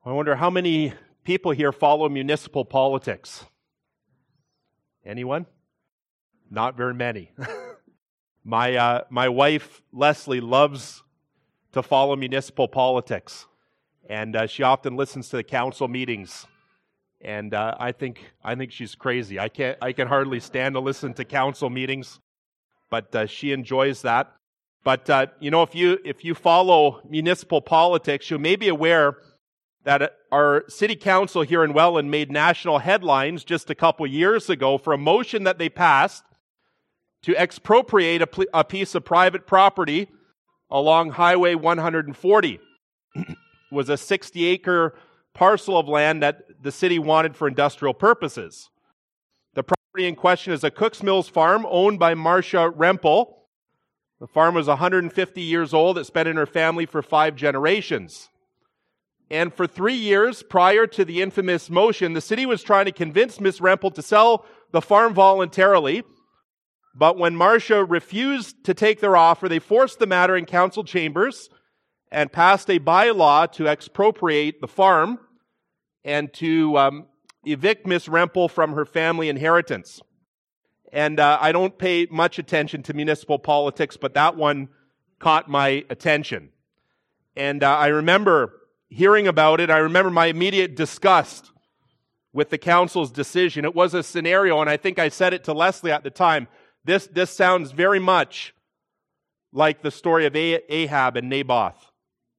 I wonder how many people here follow municipal politics? Anyone? Not very many. My wife, Leslie, loves to follow municipal politics. And she often listens to the council meetings. And I think she's crazy. I can hardly stand to listen to council meetings. But she enjoys that. But if you follow municipal politics, you may be aware that our city council here in Welland made national headlines just a couple years ago for a motion that they passed to expropriate a piece of private property along Highway 140. It was a 60-acre parcel of land that the city wanted for industrial purposes. The property in question is a Cooks Mills farm owned by Marcia Rempel. The farm was 150 years old. It's been in her family for 5 generations. And for 3 years prior to the infamous motion, the city was trying to convince Miss Rempel to sell the farm voluntarily. But when Marcia refused to take their offer, they forced the matter in council chambers and passed a bylaw to expropriate the farm and to evict Miss Rempel from her family inheritance. And I don't pay much attention to municipal politics, but that one caught my attention. And I remember hearing about it. I remember my immediate disgust with the council's decision. It was a scenario, and I think I said it to Leslie at the time. This sounds very much like the story of Ahab and Naboth.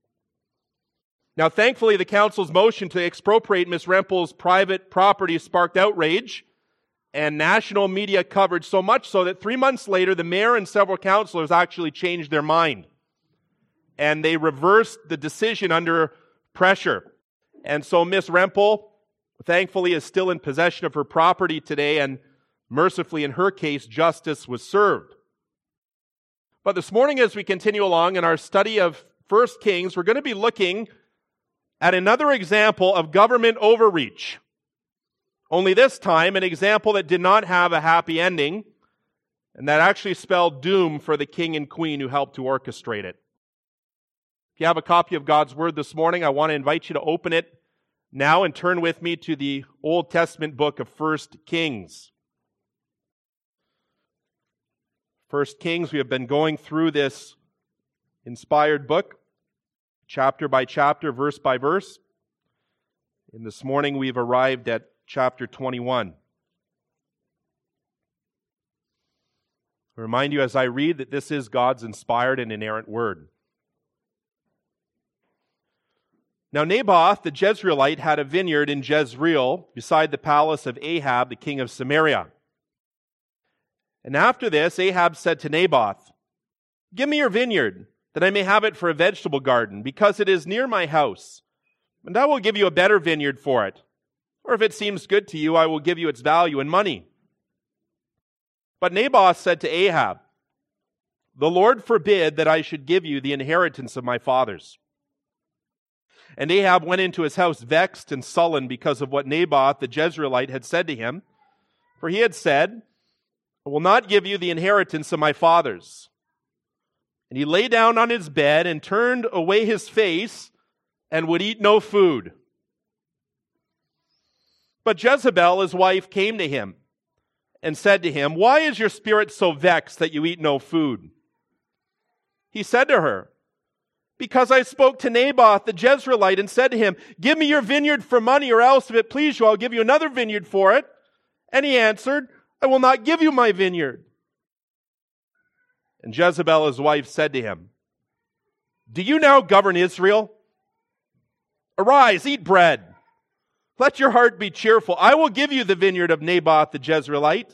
Now, thankfully, the council's motion to expropriate Miss Rempel's private property sparked outrage and national media coverage, so much so that 3 months later, the mayor and several councillors actually changed their mind. And they reversed the decision under pressure. And so Miss Rempel, thankfully, is still in possession of her property today, and mercifully, in her case, justice was served. But this morning, as we continue along in our study of 1 Kings, we're going to be looking at another example of government overreach. Only this time, an example that did not have a happy ending, and that actually spelled doom for the king and queen who helped to orchestrate it. If you have a copy of God's Word this morning, I want to invite you to open it now and turn with me to the Old Testament book of 1 Kings. 1 Kings, we have been going through this inspired book, chapter by chapter, verse by verse. And this morning we've arrived at chapter 21. I remind you as I read that this is God's inspired and inerrant word. Now Naboth the Jezreelite had a vineyard in Jezreel beside the palace of Ahab, the king of Samaria. And after this, Ahab said to Naboth, "Give me your vineyard, that I may have it for a vegetable garden, because it is near my house, and I will give you a better vineyard for it. Or if it seems good to you, I will give you its value in money." But Naboth said to Ahab, "The Lord forbid that I should give you the inheritance of my fathers." And Ahab went into his house vexed and sullen because of what Naboth the Jezreelite had said to him. For he had said, "I will not give you the inheritance of my fathers." And he lay down on his bed and turned away his face and would eat no food. But Jezebel, his wife, came to him and said to him, "Why is your spirit so vexed that you eat no food?" He said to her, "Because I spoke to Naboth the Jezreelite and said to him, 'Give me your vineyard for money, or else if it please you, I'll give you another vineyard for it.' And he answered, 'I will not give you my vineyard.' And Jezebel, his wife, said to him, 'Do you now govern Israel? Arise, eat bread. Let your heart be cheerful. I will give you the vineyard of Naboth the Jezreelite.'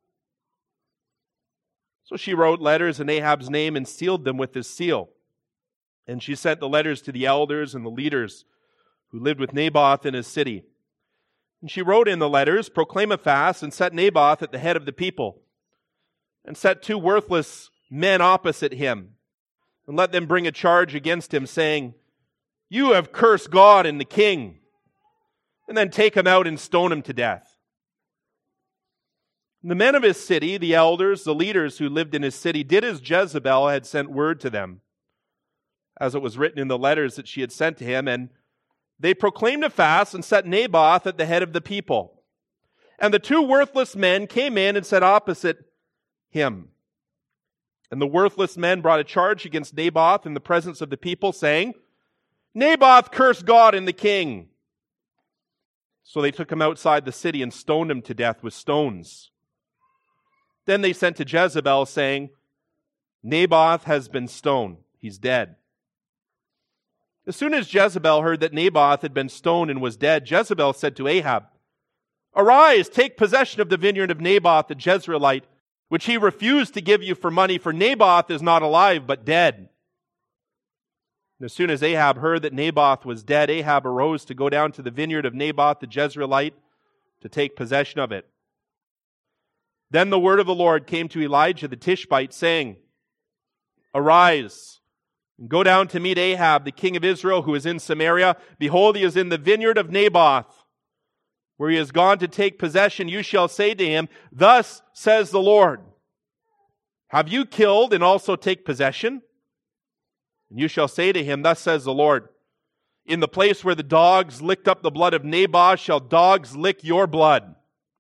So she wrote letters in Ahab's name and sealed them with his seal. And she sent the letters to the elders and the leaders who lived with Naboth in his city. And she wrote in the letters, 'Proclaim a fast and set Naboth at the head of the people, and set 2 worthless men opposite him, and let them bring a charge against him, saying, "You have cursed God and the king," and then take him out and stone him to death." And the men of his city, the elders, the leaders who lived in his city, did as Jezebel had sent word to them, as it was written in the letters that she had sent to him, and they proclaimed a fast and set Naboth at the head of the people. And the two worthless men came in and sat opposite him. And the worthless men brought a charge against Naboth in the presence of the people, saying, Naboth cursed God and the king. So they took him outside the city and stoned him to death with stones. Then they sent to Jezebel, saying, Naboth has been stoned. He's dead. As soon as Jezebel heard that Naboth had been stoned and was dead, Jezebel said to Ahab, Arise, take possession of the vineyard of Naboth the Jezreelite, which he refused to give you for money, for Naboth is not alive, but dead. And as soon as Ahab heard that Naboth was dead, Ahab arose to go down to the vineyard of Naboth the Jezreelite to take possession of it. Then the word of the Lord came to Elijah the Tishbite, saying, Arise, and go down to meet Ahab, the king of Israel, who is in Samaria. Behold, he is in the vineyard of Naboth, where he has gone to take possession. You shall say to him, Thus says the Lord, Have you killed and also take possession? And you shall say to him, Thus says the Lord, In the place where the dogs licked up the blood of Naboth shall dogs lick your blood.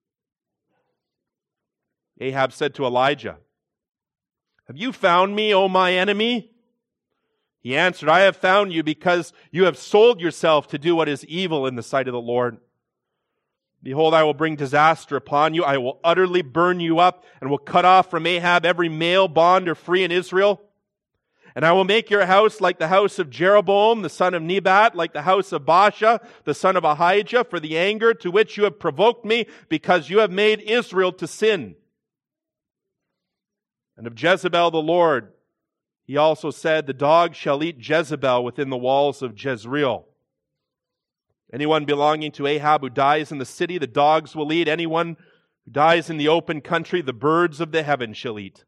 Ahab said to Elijah, Have you found me, O my enemy? He answered, I have found you because you have sold yourself to do what is evil in the sight of the Lord. Behold, I will bring disaster upon you. I will utterly burn you up and will cut off from Ahab every male, bond, or free in Israel. And I will make your house like the house of Jeroboam, the son of Nebat, like the house of Baasha, the son of Ahijah, for the anger to which you have provoked me, because you have made Israel to sin. And of Jezebel the Lord, he also said, The dogs shall eat Jezebel within the walls of Jezreel. Anyone belonging to Ahab who dies in the city, the dogs will eat. Anyone who dies in the open country, the birds of the heaven shall eat.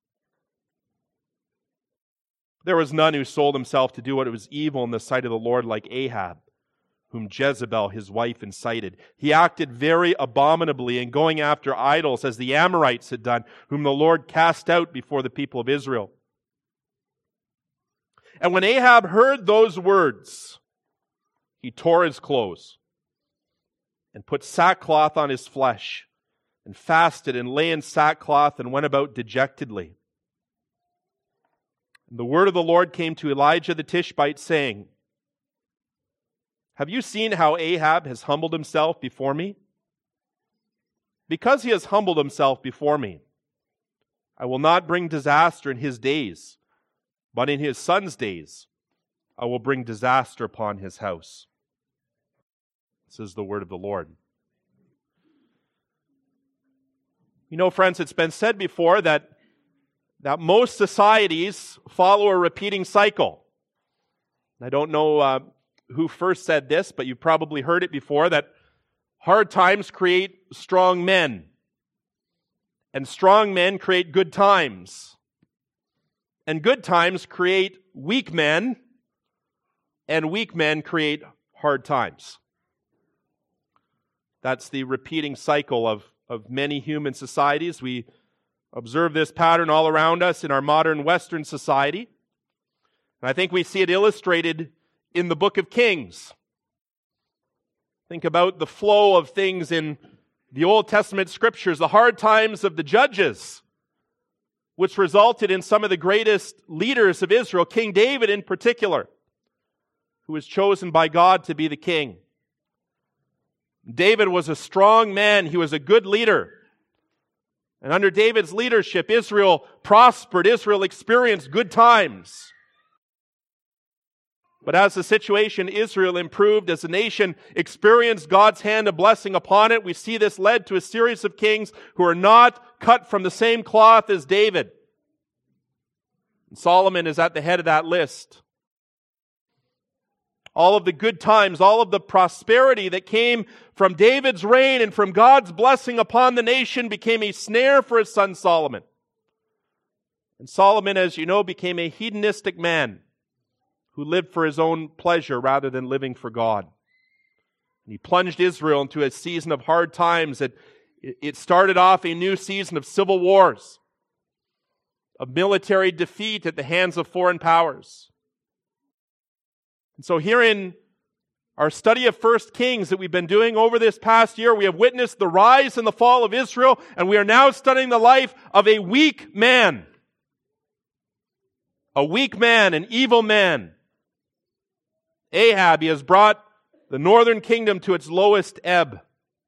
There was none who sold himself to do what was evil in the sight of the Lord like Ahab, whom Jezebel his wife incited. He acted very abominably in going after idols, as the Amorites had done, whom the Lord cast out before the people of Israel. And when Ahab heard those words, he tore his clothes and put sackcloth on his flesh and fasted and lay in sackcloth and went about dejectedly. And the word of the Lord came to Elijah the Tishbite, saying, Have you seen how Ahab has humbled himself before me? Because he has humbled himself before me, I will not bring disaster in his days, but in his son's days I will bring disaster upon his house. This is the word of the Lord. You know, friends, it's been said before that most societies follow a repeating cycle. I don't know who first said this, but you've probably heard it before, that hard times create strong men, and strong men create good times, and good times create weak men, and weak men create hard times. That's the repeating cycle of many human societies. We observe this pattern all around us in our modern Western society. And I think we see it illustrated in the book of Kings. Think about the flow of things in the Old Testament scriptures, the hard times of the judges, which resulted in some of the greatest leaders of Israel, King David in particular, who was chosen by God to be the king. David was a strong man. He was a good leader. And under David's leadership, Israel prospered. Israel experienced good times. But as the situation Israel improved, as the nation experienced God's hand of blessing upon it, we see this led to a series of kings who are not cut from the same cloth as David. And Solomon is at the head of that list. All of the good times, all of the prosperity that came from David's reign and from God's blessing upon the nation became a snare for his son Solomon. And Solomon, as you know, became a hedonistic man who lived for his own pleasure rather than living for God. And he plunged Israel into a season of hard times. It started off a new season of civil wars, of military defeat at the hands of foreign powers. And so here in Our study of 1 Kings that we've been doing over this past year, we have witnessed the rise and the fall of Israel, and we are now studying the life of a weak man. A weak man, an evil man. Ahab, he has brought the northern kingdom to its lowest ebb.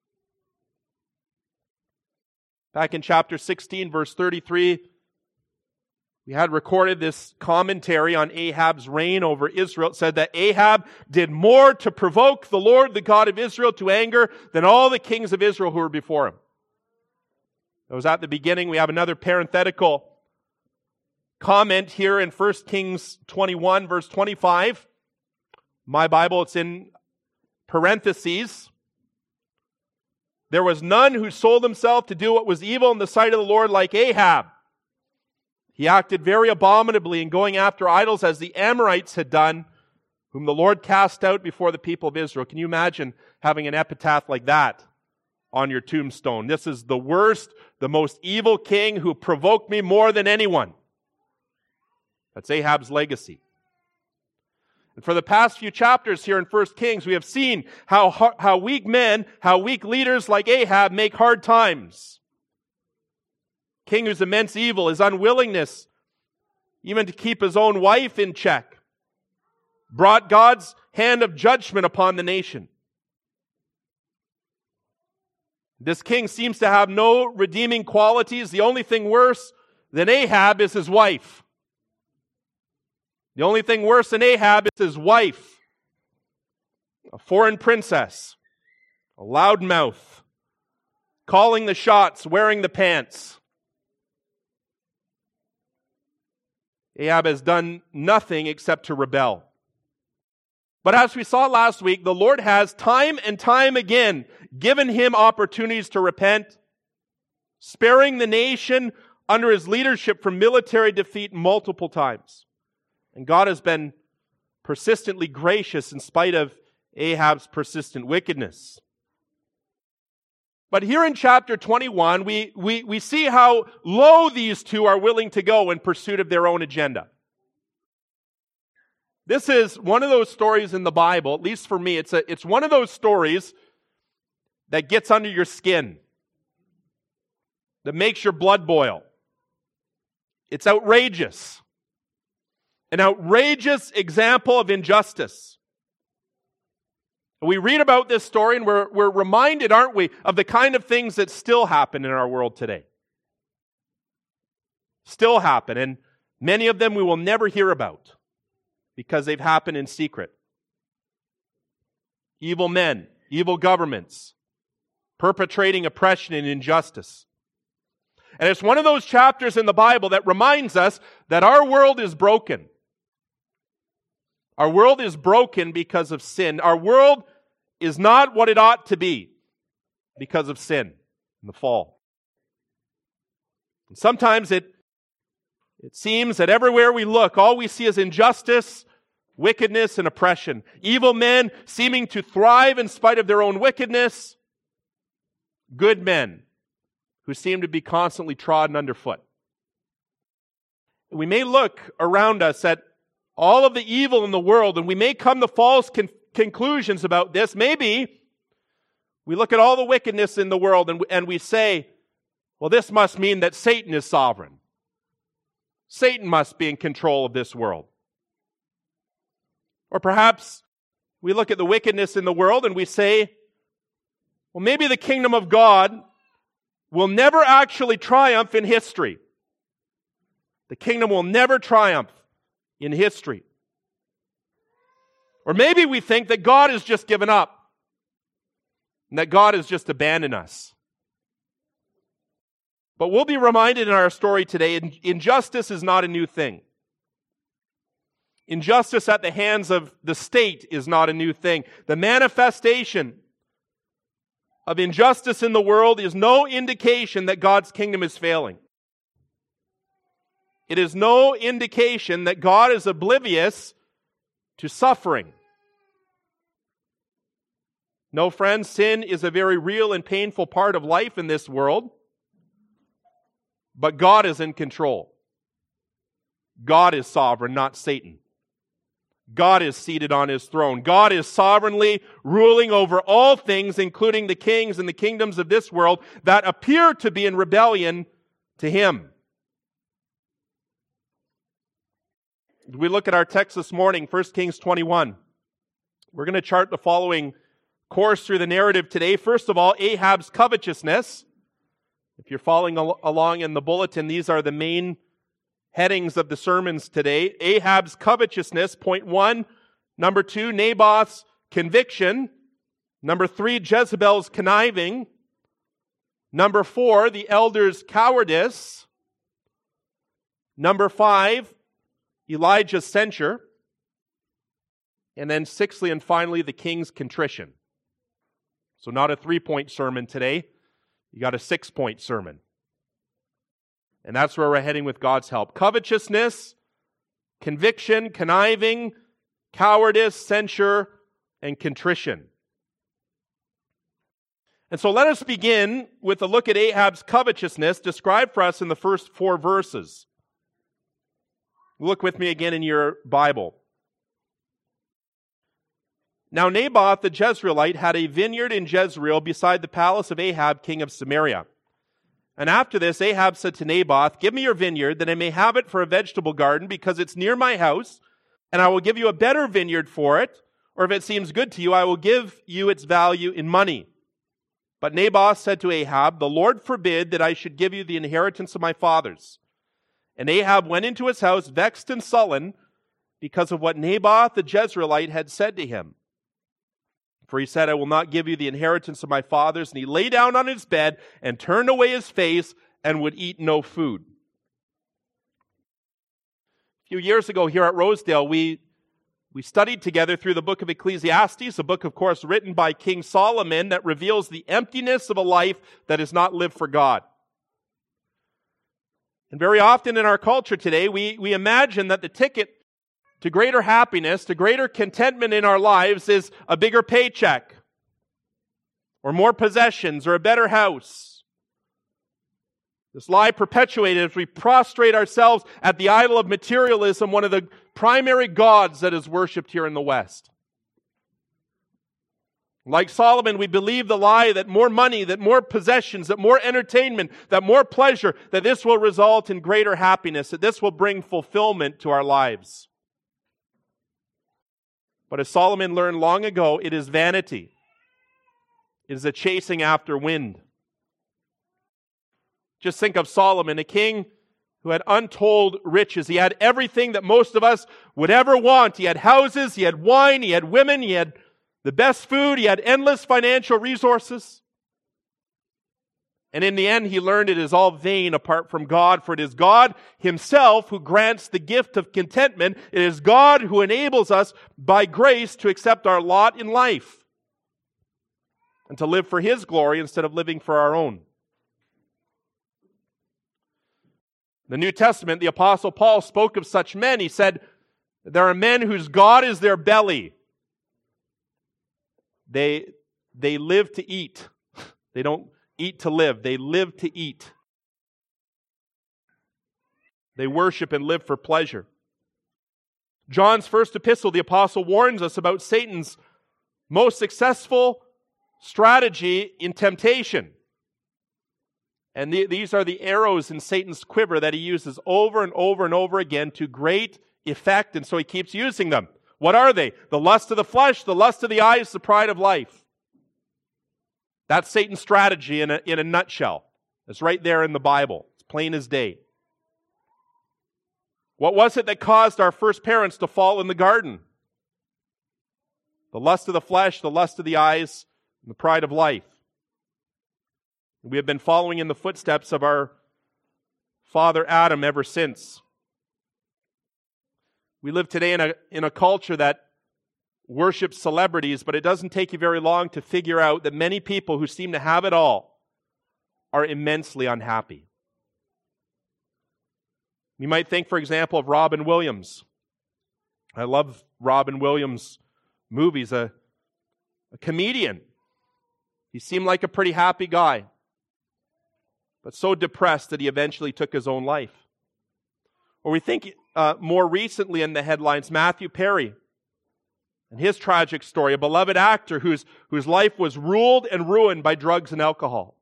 Back in chapter 16, verse 33, we had recorded this commentary on Ahab's reign over Israel. It said that Ahab did more to provoke the Lord, the God of Israel, to anger than all the kings of Israel who were before him. That was at the beginning. We have another parenthetical comment here in 1 Kings 21, verse 25. My Bible, it's in parentheses. There was none who sold himself to do what was evil in the sight of the Lord like Ahab. He acted very abominably in going after idols as the Amorites had done, whom the Lord cast out before the people of Israel. Can you imagine having an epitaph like that on your tombstone? This is the worst, the most evil king who provoked me more than anyone. That's Ahab's legacy. And for the past few chapters here in 1 Kings, we have seen how weak men, how weak leaders like Ahab make hard times. King whose immense evil, his unwillingness even to keep his own wife in check, brought God's hand of judgment upon the nation. This king seems to have no redeeming qualities. The only thing worse than Ahab is his wife. The only thing worse than Ahab is his wife. A foreign princess, a loudmouth, calling the shots, wearing the pants. Ahab has done nothing except to rebel. But as we saw last week, the Lord has time and time again given him opportunities to repent, sparing the nation under his leadership from military defeat multiple times. And God has been persistently gracious in spite of Ahab's persistent wickedness. But here in chapter 21, we see how low these two are willing to go in pursuit of their own agenda. This is one of those stories in the Bible, at least for me, it's one of those stories that gets under your skin, that makes your blood boil. It's outrageous. An outrageous example of injustice. We read about this story and we're reminded, aren't we, of the kind of things that still happen in our world today. Still happen, and many of them we will never hear about because they've happened in secret. Evil men, evil governments, perpetrating oppression and injustice. And it's one of those chapters in the Bible that reminds us that our world is broken. Our world is broken because of sin. Our world is not what it ought to be because of sin and the fall. And sometimes it seems that everywhere we look, all we see is injustice, wickedness, and oppression. Evil men seeming to thrive in spite of their own wickedness. Good men who seem to be constantly trodden underfoot. We may look around us at all of the evil in the world, and we may come to false conclusions about this. Maybe we look at all the wickedness in the world and we say, well, this must mean that Satan is sovereign. Satan must be in control of this world. Or perhaps we look at the wickedness in the world and we say, well, maybe the kingdom of God will never actually triumph in history. The kingdom will never triumph in history. Or maybe we think that God has just given up and that God has just abandoned us. But we'll be reminded in our story today, injustice is not a new thing. Injustice at the hands of the state is not a new thing. The manifestation of injustice in the world is no indication that God's kingdom is failing. It is no indication that God is oblivious to suffering. No, friends, sin is a very real and painful part of life in this world. But God is in control. God is sovereign, not Satan. God is seated on his throne. God is sovereignly ruling over all things, including the kings and the kingdoms of this world that appear to be in rebellion to him. We look at our text this morning, 1 Kings 21. We're going to chart the following course through the narrative today. First of all, Ahab's covetousness. If you're following along in the bulletin, these are the main headings of the sermons today. Ahab's covetousness, point 1. Number 2, Naboth's conviction. Number 3, Jezebel's conniving. Number 4, the elders' cowardice. Number 5, Elijah's censure. And then sixthly and finally, the king's contrition. So not a 3-point sermon today. You got a 6-point sermon. And that's where we're heading with God's help. Covetousness, conviction, conniving, cowardice, censure, and contrition. And so let us begin with a look at Ahab's covetousness described for us in the first 4 verses. Look with me again in your Bible. Now Naboth the Jezreelite had a vineyard in Jezreel beside the palace of Ahab, king of Samaria. And after this, Ahab said to Naboth, "Give me your vineyard, that I may have it for a vegetable garden, because it's near my house, and I will give you a better vineyard for it, or if it seems good to you, I will give you its value in money." But Naboth said to Ahab, "The Lord forbid that I should give you the inheritance of my fathers." And Ahab went into his house vexed and sullen because of what Naboth the Jezreelite had said to him. For he said, "I will not give you the inheritance of my fathers." And he lay down on his bed and turned away his face and would eat no food. A few years ago here at Rosedale, we studied together through the book of Ecclesiastes, a book, of course, written by King Solomon that reveals the emptiness of a life that is not lived for God. And very often in our culture today, we imagine that the ticket to greater happiness, to greater contentment in our lives is a bigger paycheck, or more possessions, or a better house. This lie perpetuated as we prostrate ourselves at the idol of materialism, one of the primary gods that is worshipped here in the West. Like Solomon, we believe the lie that more money, that more possessions, that more entertainment, that more pleasure, that this will result in greater happiness, that this will bring fulfillment to our lives. But as Solomon learned long ago, it is vanity. It is a chasing after wind. Just think of Solomon, a king who had untold riches. He had everything that most of us would ever want. He had houses, he had wine, he had women, he had the best food, he had endless financial resources. And in the end, he learned it is all vain apart from God, for it is God himself who grants the gift of contentment. It is God who enables us by grace to accept our lot in life and to live for his glory instead of living for our own. In the New Testament, the Apostle Paul spoke of such men. He said, there are men whose God is their belly. They live to eat. They don't eat to live. They live to eat. They worship and live for pleasure. John's first epistle, the apostle warns us about Satan's most successful strategy in temptation. And these are the arrows in Satan's quiver that he uses over and over and over again to great effect, and so he keeps using them. What are they? The lust of the flesh, the lust of the eyes, the pride of life. That's Satan's strategy in a nutshell. It's right there in the Bible. It's plain as day. What was it that caused our first parents to fall in the garden? The lust of the flesh, the lust of the eyes, and the pride of life. We have been following in the footsteps of our father Adam ever since. We live today in a culture that worships celebrities, but it doesn't take you very long to figure out that many people who seem to have it all are immensely unhappy. You might think, for example, of Robin Williams. I love Robin Williams' movies. A comedian. He seemed like a pretty happy guy, but so depressed that he eventually took his own life. Or we think more recently in the headlines, Matthew Perry, And his tragic story, a beloved actor whose life was ruled and ruined by drugs and alcohol.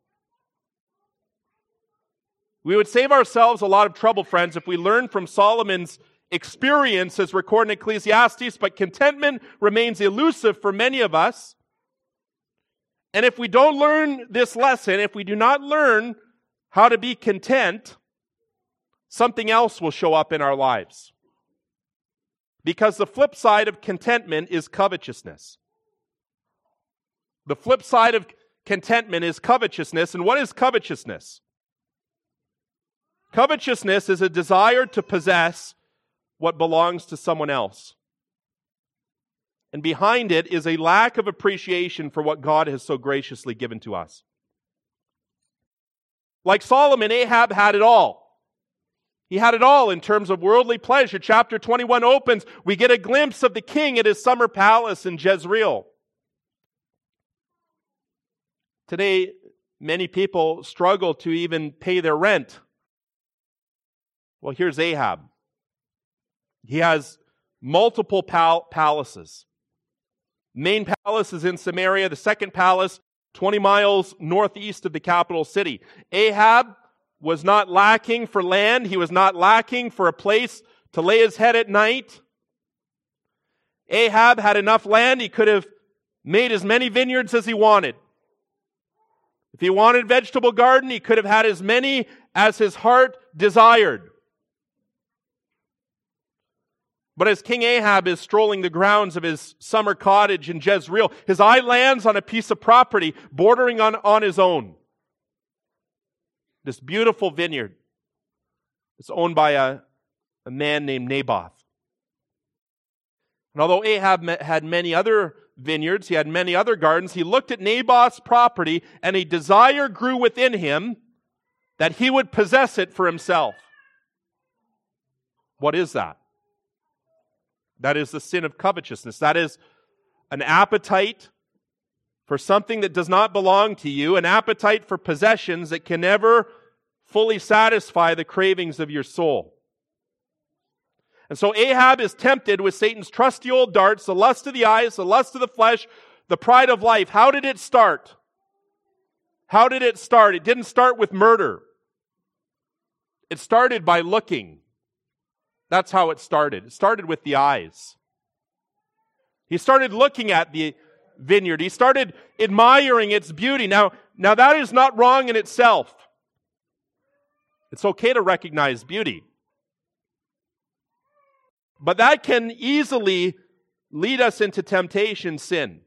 We would save ourselves a lot of trouble, friends, if we learned from Solomon's experience as recorded in Ecclesiastes, but contentment remains elusive for many of us. And if we don't learn this lesson, if we do not learn how to be content, something else will show up in our lives. Because the flip side of contentment is covetousness. The flip side of contentment is covetousness. And what is covetousness? Covetousness is a desire to possess what belongs to someone else. And behind it is a lack of appreciation for what God has so graciously given to us. Like Solomon, Ahab had it all. He had it all in terms of worldly pleasure. Chapter 21 opens, we get a glimpse of the king at his summer palace in Jezreel. Today, many people struggle to even pay their rent. Well, here's Ahab. He has multiple palaces. Main palace is in Samaria. The second palace, 20 miles northeast of the capital city. Ahab was not lacking for land. He was not lacking for a place to lay his head at night. Ahab had enough land. He could have made as many vineyards as he wanted. If he wanted a vegetable garden, he could have had as many as his heart desired. But as King Ahab is strolling the grounds of his summer cottage in Jezreel, his eye lands on a piece of property bordering on his own. This beautiful vineyard. It's owned by a man named Naboth. And although Ahab had many other vineyards, he had many other gardens, he looked at Naboth's property and a desire grew within him that he would possess it for himself. What is that? That is the sin of covetousness. That is an appetite for something that does not belong to you, an appetite for possessions that can never fully satisfy the cravings of your soul. And so Ahab is tempted with Satan's trusty old darts, the lust of the eyes, the lust of the flesh, the pride of life. How did it start? How did it start? It didn't start with murder. It started by looking. That's how it started. It started with the eyes. He started looking at the vineyard. He started admiring its beauty. Now that is not wrong in itself. It's okay to recognize beauty. But that can easily lead us into temptation, sin.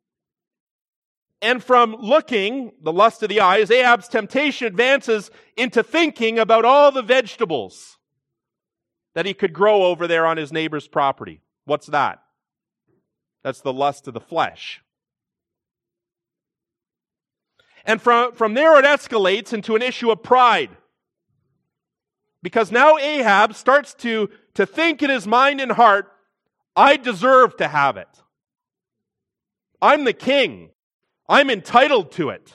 And from looking, the lust of the eyes, Ahab's temptation advances into thinking about all the vegetables that he could grow over there on his neighbor's property. What's that? That's the lust of the flesh. And from there it escalates into an issue of pride. Because now Ahab starts to think in his mind and heart, I deserve to have it. I'm the king. I'm entitled to it.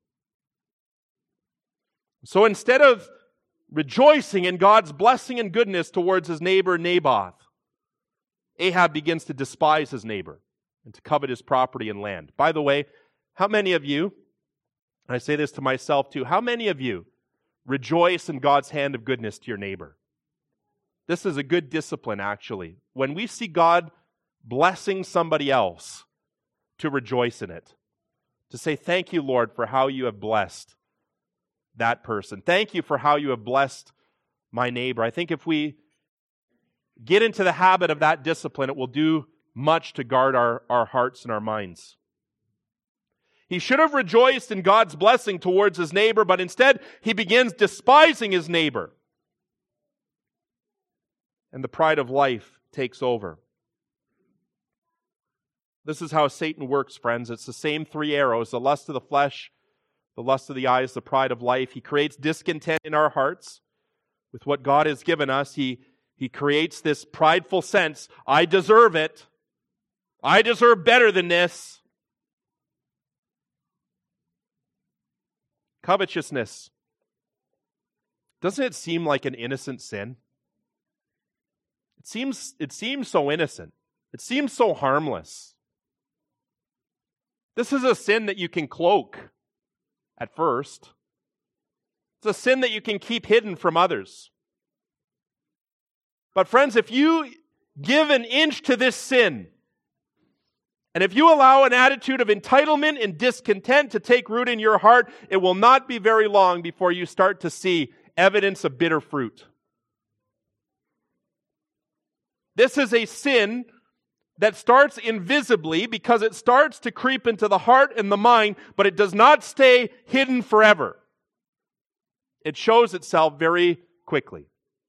So instead of rejoicing in God's blessing and goodness towards his neighbor Naboth, Ahab begins to despise his neighbor and to covet his property and land. By the way, how many of you, and I say this to myself too, how many of you rejoice in God's hand of goodness to your neighbor? This is a good discipline, actually. When we see God blessing somebody else, to rejoice in it. To say, thank you, Lord, for how you have blessed that person. Thank you for how you have blessed my neighbor. I think if we get into the habit of that discipline, it will do much to guard our hearts and our minds. He should have rejoiced in God's blessing towards his neighbor, but instead he begins despising his neighbor. And the pride of life takes over. This is how Satan works, friends. It's the same three arrows: the lust of the flesh, the lust of the eyes, the pride of life. He creates discontent in our hearts with what God has given us. He creates this prideful sense, I deserve it. I deserve better than this. Covetousness. Doesn't it seem like an innocent sin? It seems so innocent. It seems so harmless. This is a sin that you can cloak at first. It's a sin that you can keep hidden from others. But friends, if you give an inch to this sin, and if you allow an attitude of entitlement and discontent to take root in your heart, it will not be very long before you start to see evidence of bitter fruit. This is a sin that starts invisibly because it starts to creep into the heart and the mind, but it does not stay hidden forever. It shows itself very quickly.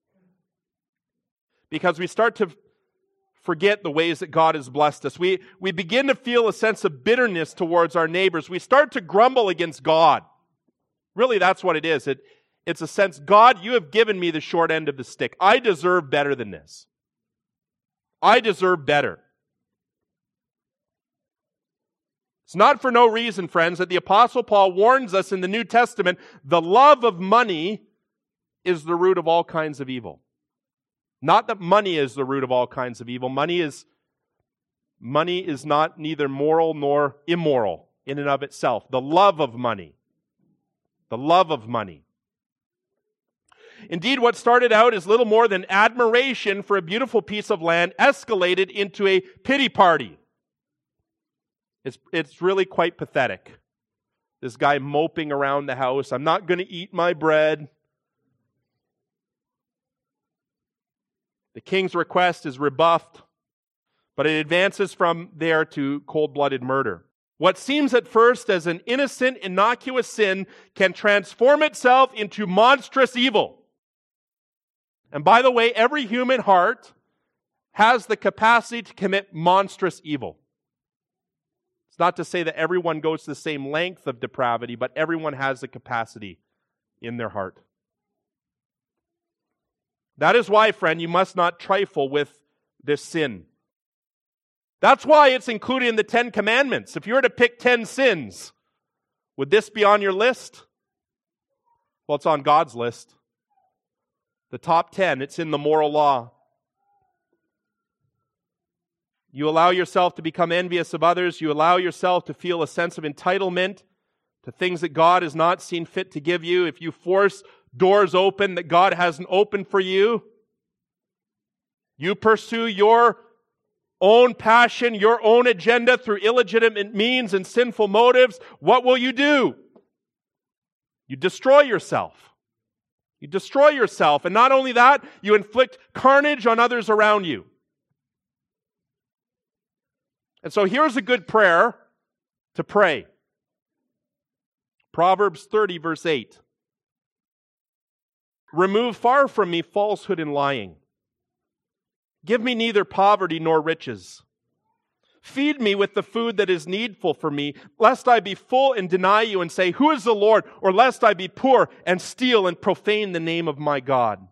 Because we start to forget the ways that God has blessed us. We begin to feel a sense of bitterness towards our neighbors. We start to grumble against God. Really, that's what it is. It's a sense, God, you have given me the short end of the stick. I deserve better than this. I deserve better. It's not for no reason, friends, that the Apostle Paul warns us in the New Testament, the love of money is the root of all kinds of evil. Not that money is the root of all kinds of evil. Money is not neither moral nor immoral in and of itself. The love of money. The love of money. Indeed, what started out as little more than admiration for a beautiful piece of land escalated into a pity party. It's really quite pathetic. This guy moping around the house. I'm not going to eat my bread. The king's request is rebuffed, but it advances from there to cold-blooded murder. What seems at first as an innocent, innocuous sin can transform itself into monstrous evil. And by the way, every human heart has the capacity to commit monstrous evil. It's not to say that everyone goes to the same length of depravity, but everyone has the capacity in their heart. That is why, friend, you must not trifle with this sin. That's why it's included in the 10 Commandments. If you were to pick 10 sins, would this be on your list? Well, it's on God's list. The top 10, it's in the moral law. You allow yourself to become envious of others. You allow yourself to feel a sense of entitlement to things that God has not seen fit to give you. If you force doors open that God hasn't opened for you, you pursue your own passion, your own agenda through illegitimate means and sinful motives, what will you do? You destroy yourself. You destroy yourself. And not only that, you inflict carnage on others around you. And so here's a good prayer to pray. Proverbs 30, verse 8. Remove far from me falsehood and lying. Give me neither poverty nor riches. Feed me with the food that is needful for me, lest I be full and deny you and say, who is the Lord? Or lest I be poor and steal and profane the name of my God.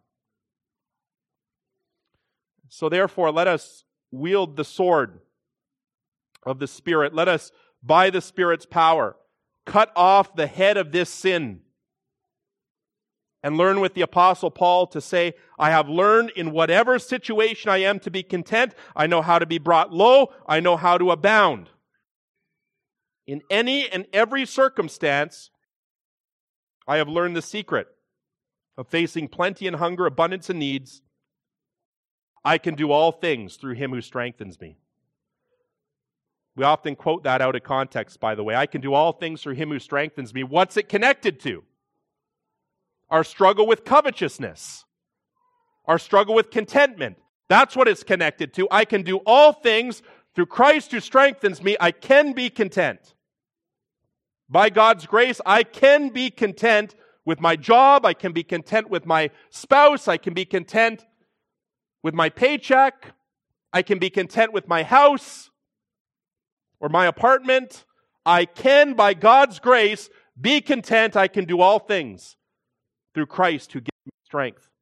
So therefore, let us wield the sword of the Spirit. Let us, by the Spirit's power, cut off the head of this sin. And learn with the Apostle Paul to say, I have learned in whatever situation I am to be content. I know how to be brought low. I know how to abound. In any and every circumstance, I have learned the secret of facing plenty and hunger, abundance and needs. I can do all things through Him who strengthens me. We often quote that out of context, by the way. I can do all things through Him who strengthens me. What's it connected to? Our struggle with covetousness. Our struggle with contentment. That's what it's connected to. I can do all things through Christ who strengthens me. I can be content. By God's grace, I can be content with my job. I can be content with my spouse. I can be content with my paycheck. I can be content with my house or my apartment. I can, by God's grace, be content. I can do all things through Christ who gives me strength.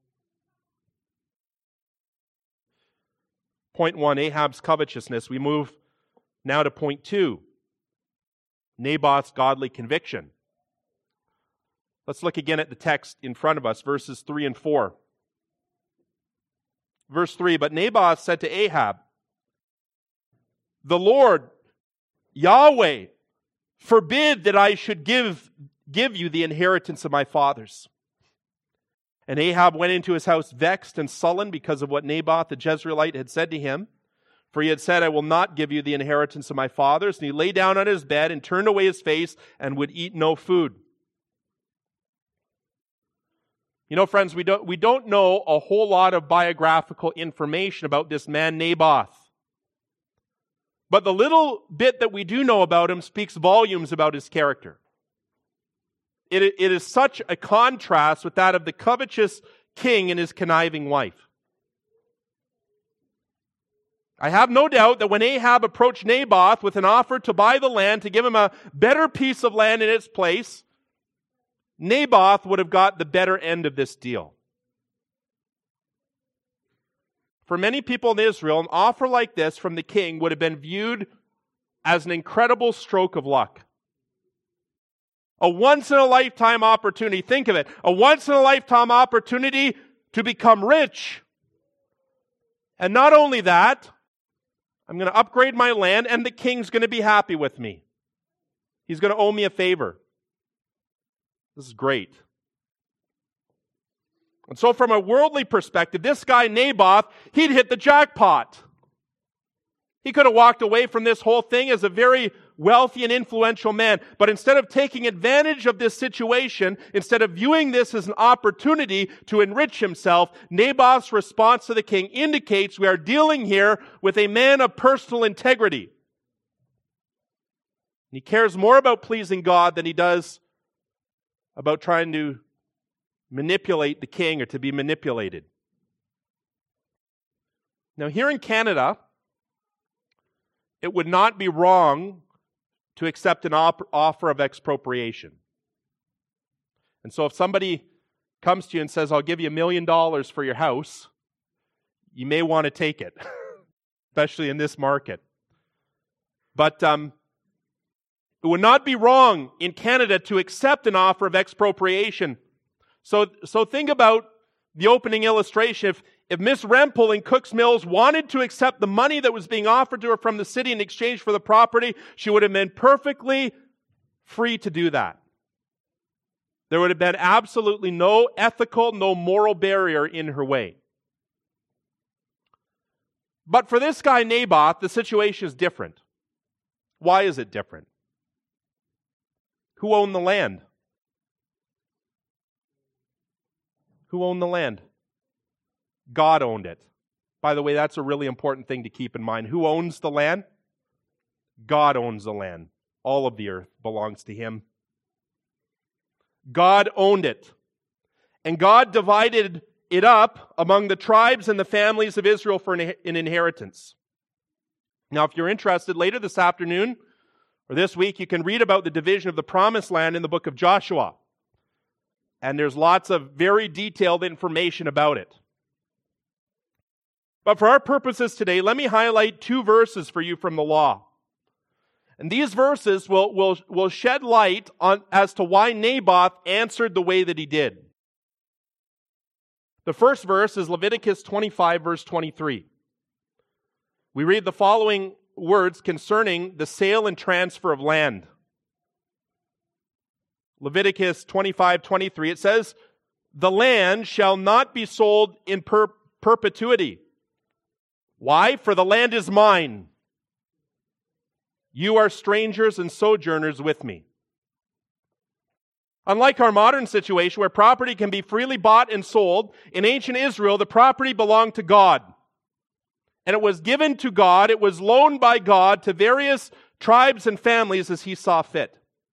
Point 1, Ahab's covetousness. We move now to point 2, Naboth's godly conviction. Let's look again at the text in front of us, verses 3 and 4. Verse 3, but Naboth said to Ahab, the Lord, Yahweh, forbid that I should give you the inheritance of my fathers. And Ahab went into his house vexed and sullen because of what Naboth the Jezreelite had said to him. For he had said, I will not give you the inheritance of my fathers. And he lay down on his bed and turned away his face and would eat no food. You know, friends, we don't know a whole lot of biographical information about this man Naboth. But the little bit that we do know about him speaks volumes about his character. It is such a contrast with that of the covetous king and his conniving wife. I have no doubt that when Ahab approached Naboth with an offer to buy the land, to give him a better piece of land in its place, Naboth would have got the better end of this deal. For many people in Israel, an offer like this from the king would have been viewed as an incredible stroke of luck. A once-in-a-lifetime opportunity. Think of it. A once-in-a-lifetime opportunity to become rich. And not only that, I'm going to upgrade my land and the king's going to be happy with me. He's going to owe me a favor. This is great. And so from a worldly perspective, this guy Naboth, he'd hit the jackpot. He could have walked away from this whole thing as a very wealthy and influential man. But instead of taking advantage of this situation, instead of viewing this as an opportunity to enrich himself, Naboth's response to the king indicates we are dealing here with a man of personal integrity. He cares more about pleasing God than he does about trying to manipulate the king or to be manipulated. Now, here in Canada, it would not be wrong to accept an offer of expropriation. And so if somebody comes to you and says, I'll give you $1 million for your house, you may want to take it, especially in this market. But it would not be wrong in Canada to accept an offer of expropriation. So think about the opening illustration. If Miss Rempel in Cooks Mills wanted to accept the money that was being offered to her from the city in exchange for the property, she would have been perfectly free to do that. There would have been absolutely no ethical, no moral barrier in her way. But for this guy Naboth, the situation is different. Why is it different? Who owned the land? Who owned the land? God owned it. By the way, that's a really important thing to keep in mind. Who owns the land? God owns the land. All of the earth belongs to Him. God owned it. And God divided it up among the tribes and the families of Israel for an inheritance. Now, if you're interested, later this afternoon or this week, you can read about the division of the promised land in the book of Joshua. And there's lots of very detailed information about it. But for our purposes today, let me highlight 2 verses for you from the law. And these verses will shed light on as to why Naboth answered the way that he did. The first verse is Leviticus 25, verse 23. We read the following words concerning the sale and transfer of land. Leviticus 25:23, it says, the land shall not be sold in perpetuity. Why? For the land is mine. You are strangers and sojourners with me. Unlike our modern situation where property can be freely bought and sold, in ancient Israel, the property belonged to God. And it was given to God, it was loaned by God to various tribes and families as He saw fit.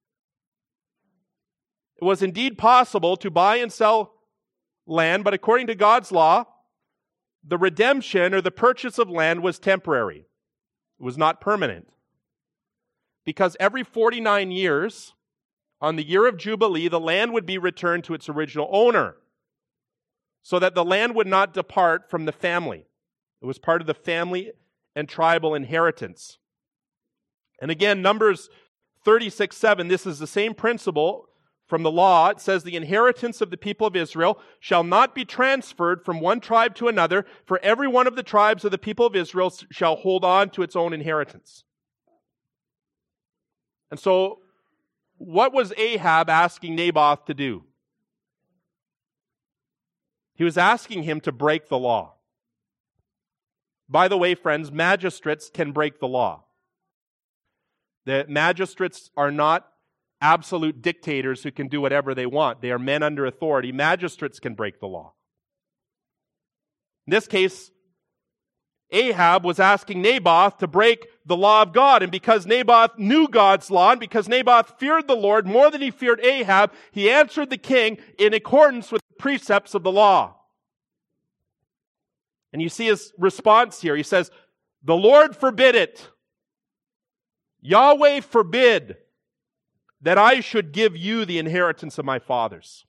It was indeed possible to buy and sell land, but according to God's law, the redemption or the purchase of land was temporary. It was not permanent. Because every 49 years, on the year of Jubilee, the land would be returned to its original owner, so that the land would not depart from the family. It was part of the family and tribal inheritance. And again, Numbers 36:7, this is the same principle from the law, it says, the inheritance of the people of Israel shall not be transferred from one tribe to another, for every one of the tribes of the people of Israel shall hold on to its own inheritance. And so, what was Ahab asking Naboth to do? He was asking him to break the law. By the way, friends, magistrates can break the law. The magistrates are not absolute dictators who can do whatever they want. They are men under authority. Magistrates can break the law. In this case, Ahab was asking Naboth to break the law of God. And because Naboth knew God's law, and because Naboth feared the Lord more than he feared Ahab, he answered the king in accordance with the precepts of the law. And you see his response here. He says, "The Lord forbid it. Yahweh forbid that I should give you the inheritance of my fathers."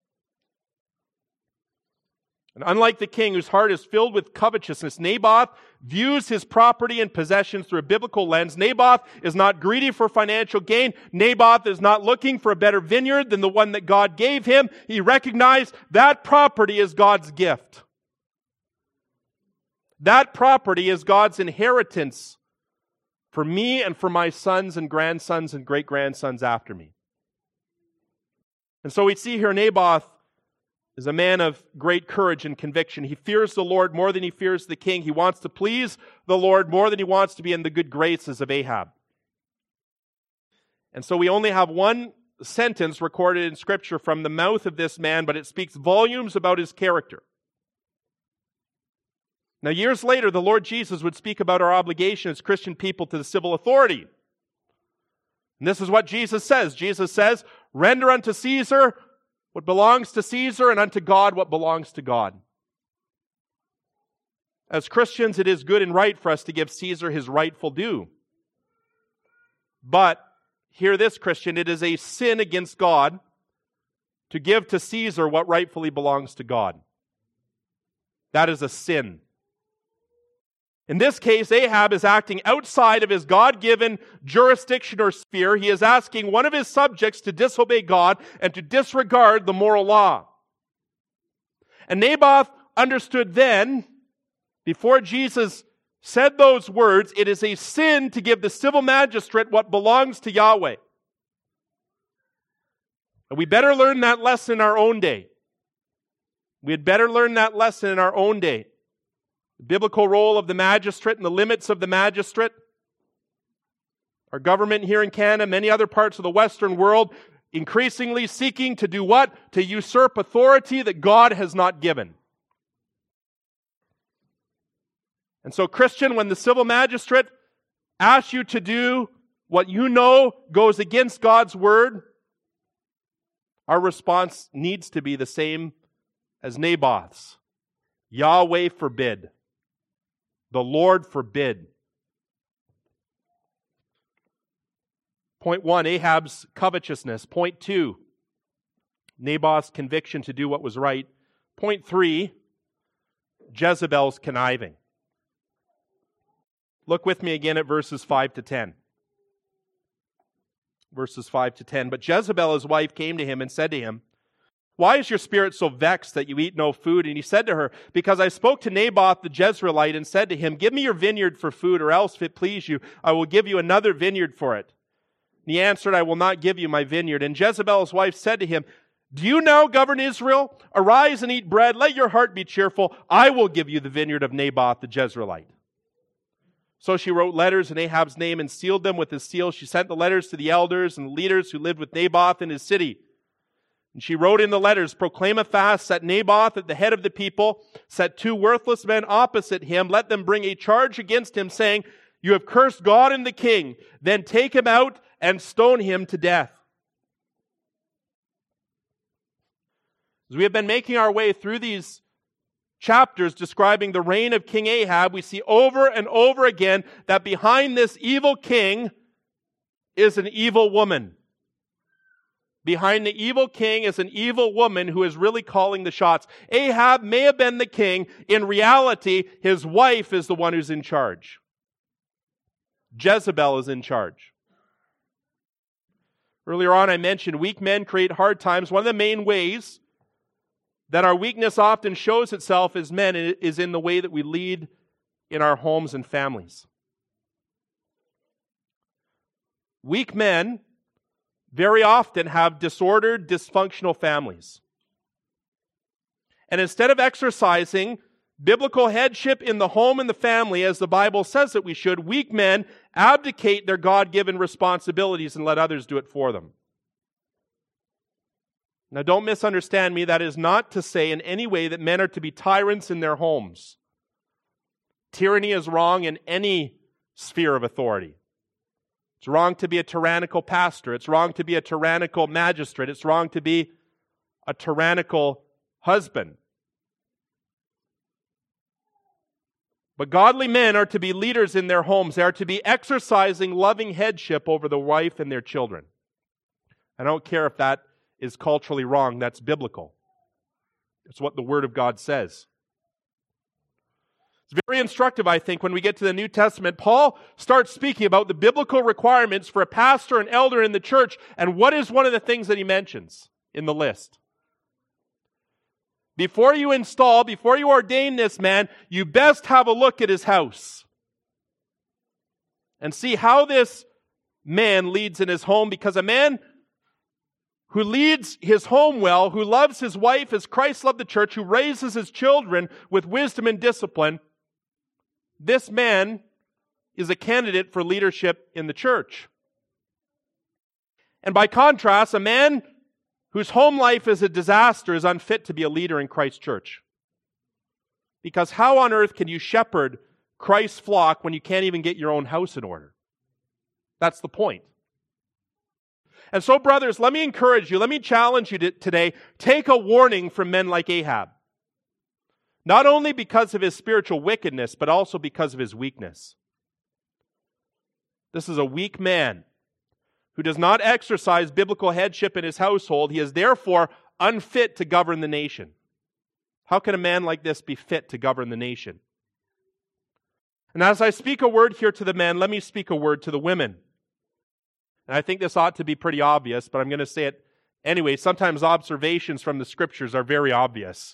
And unlike the king, whose heart is filled with covetousness, Naboth views his property and possessions through a biblical lens. Naboth is not greedy for financial gain. Naboth is not looking for a better vineyard than the one that God gave him. He recognized that property is God's gift. That property is God's inheritance for me and for my sons and grandsons and great-grandsons after me. And so we see here Naboth is a man of great courage and conviction. He fears the Lord more than he fears the king. He wants to please the Lord more than he wants to be in the good graces of Ahab. And so we only have one sentence recorded in Scripture from the mouth of this man, but it speaks volumes about his character. Now, years later, the Lord Jesus would speak about our obligation as Christian people to the civil authority. And this is what Jesus says. Jesus says, "Render unto Caesar what belongs to Caesar, and unto God what belongs to God." As Christians, it is good and right for us to give Caesar his rightful due. But, hear this, Christian, it is a sin against God to give to Caesar what rightfully belongs to God. That is a sin. In this case, Ahab is acting outside of his God-given jurisdiction or sphere. He is asking one of his subjects to disobey God and to disregard the moral law. And Naboth understood then, before Jesus said those words, it is a sin to give the civil magistrate what belongs to Yahweh. And we better learn that lesson in our own day. We had better learn that lesson in our own day. The biblical role of the magistrate and the limits of the magistrate. Our government here in Canada, many other parts of the Western world, increasingly seeking to do what? To usurp authority that God has not given. And so, Christian, when the civil magistrate asks you to do what you know goes against God's word, our response needs to be the same as Naboth's. Yahweh forbid. The Lord forbid. Point 1, Ahab's covetousness. Point 2, Naboth's conviction to do what was right. Point 3, Jezebel's conniving. Look with me again at verses 5 to 10. Verses 5 to 10. But Jezebel, his wife, came to him and said to him, "Why is your spirit so vexed that you eat no food?" And he said to her, "Because I spoke to Naboth the Jezreelite and said to him, 'Give me your vineyard for food, or else, if it please you, I will give you another vineyard for it.' And he answered, 'I will not give you my vineyard.' And Jezebel, his wife, said to him, 'Do you now govern Israel? Arise and eat bread. Let your heart be cheerful. I will give you the vineyard of Naboth the Jezreelite.' So she wrote letters in Ahab's name and sealed them with his seal. She sent the letters to the elders and the leaders who lived with Naboth in his city. And she wrote in the letters, 'Proclaim a fast, set Naboth at the head of the people, set 2 worthless men opposite him, let them bring a charge against him, saying, you have cursed God and the king. Then take him out and stone him to death.'" As we have been making our way through these chapters describing the reign of King Ahab, we see over and over again that behind this evil king is an evil woman. Behind the evil king is an evil woman who is really calling the shots. Ahab may have been the king. In reality, his wife is the one who's in charge. Jezebel is in charge. Earlier on I mentioned weak men create hard times. One of the main ways that our weakness often shows itself as men is in the way that we lead in our homes and families. Weak men very often have disordered, dysfunctional families. And instead of exercising biblical headship in the home and the family, as the Bible says that we should, weak men abdicate their God-given responsibilities and let others do it for them. Now, don't misunderstand me. That is not to say in any way that men are to be tyrants in their homes. Tyranny is wrong in any sphere of authority. It's wrong to be a tyrannical pastor. It's wrong to be a tyrannical magistrate. It's wrong to be a tyrannical husband. But godly men are to be leaders in their homes. They are to be exercising loving headship over the wife and their children. I don't care if that is culturally wrong. That's biblical. It's what the Word of God says. It's very instructive, I think, when we get to the New Testament. Paul starts speaking about the biblical requirements for a pastor and elder in the church. And what is one of the things that he mentions in the list? Before you ordain this man, you best have a look at his house and see how this man leads in his home, because a man who leads his home well, who loves his wife as Christ loved the church, who raises his children with wisdom and discipline, this man is a candidate for leadership in the church. And by contrast, a man whose home life is a disaster is unfit to be a leader in Christ's church. Because how on earth can you shepherd Christ's flock when you can't even get your own house in order? That's the point. And so, brothers, let me encourage you, let me challenge you today, take a warning from men like Ahab. Not only because of his spiritual wickedness, but also because of his weakness. This is a weak man who does not exercise biblical headship in his household. He is therefore unfit to govern the nation. How can a man like this be fit to govern the nation? And as I speak a word here to the men, let me speak a word to the women. And I think this ought to be pretty obvious, but I'm going to say it anyway. Sometimes observations from the Scriptures are very obvious.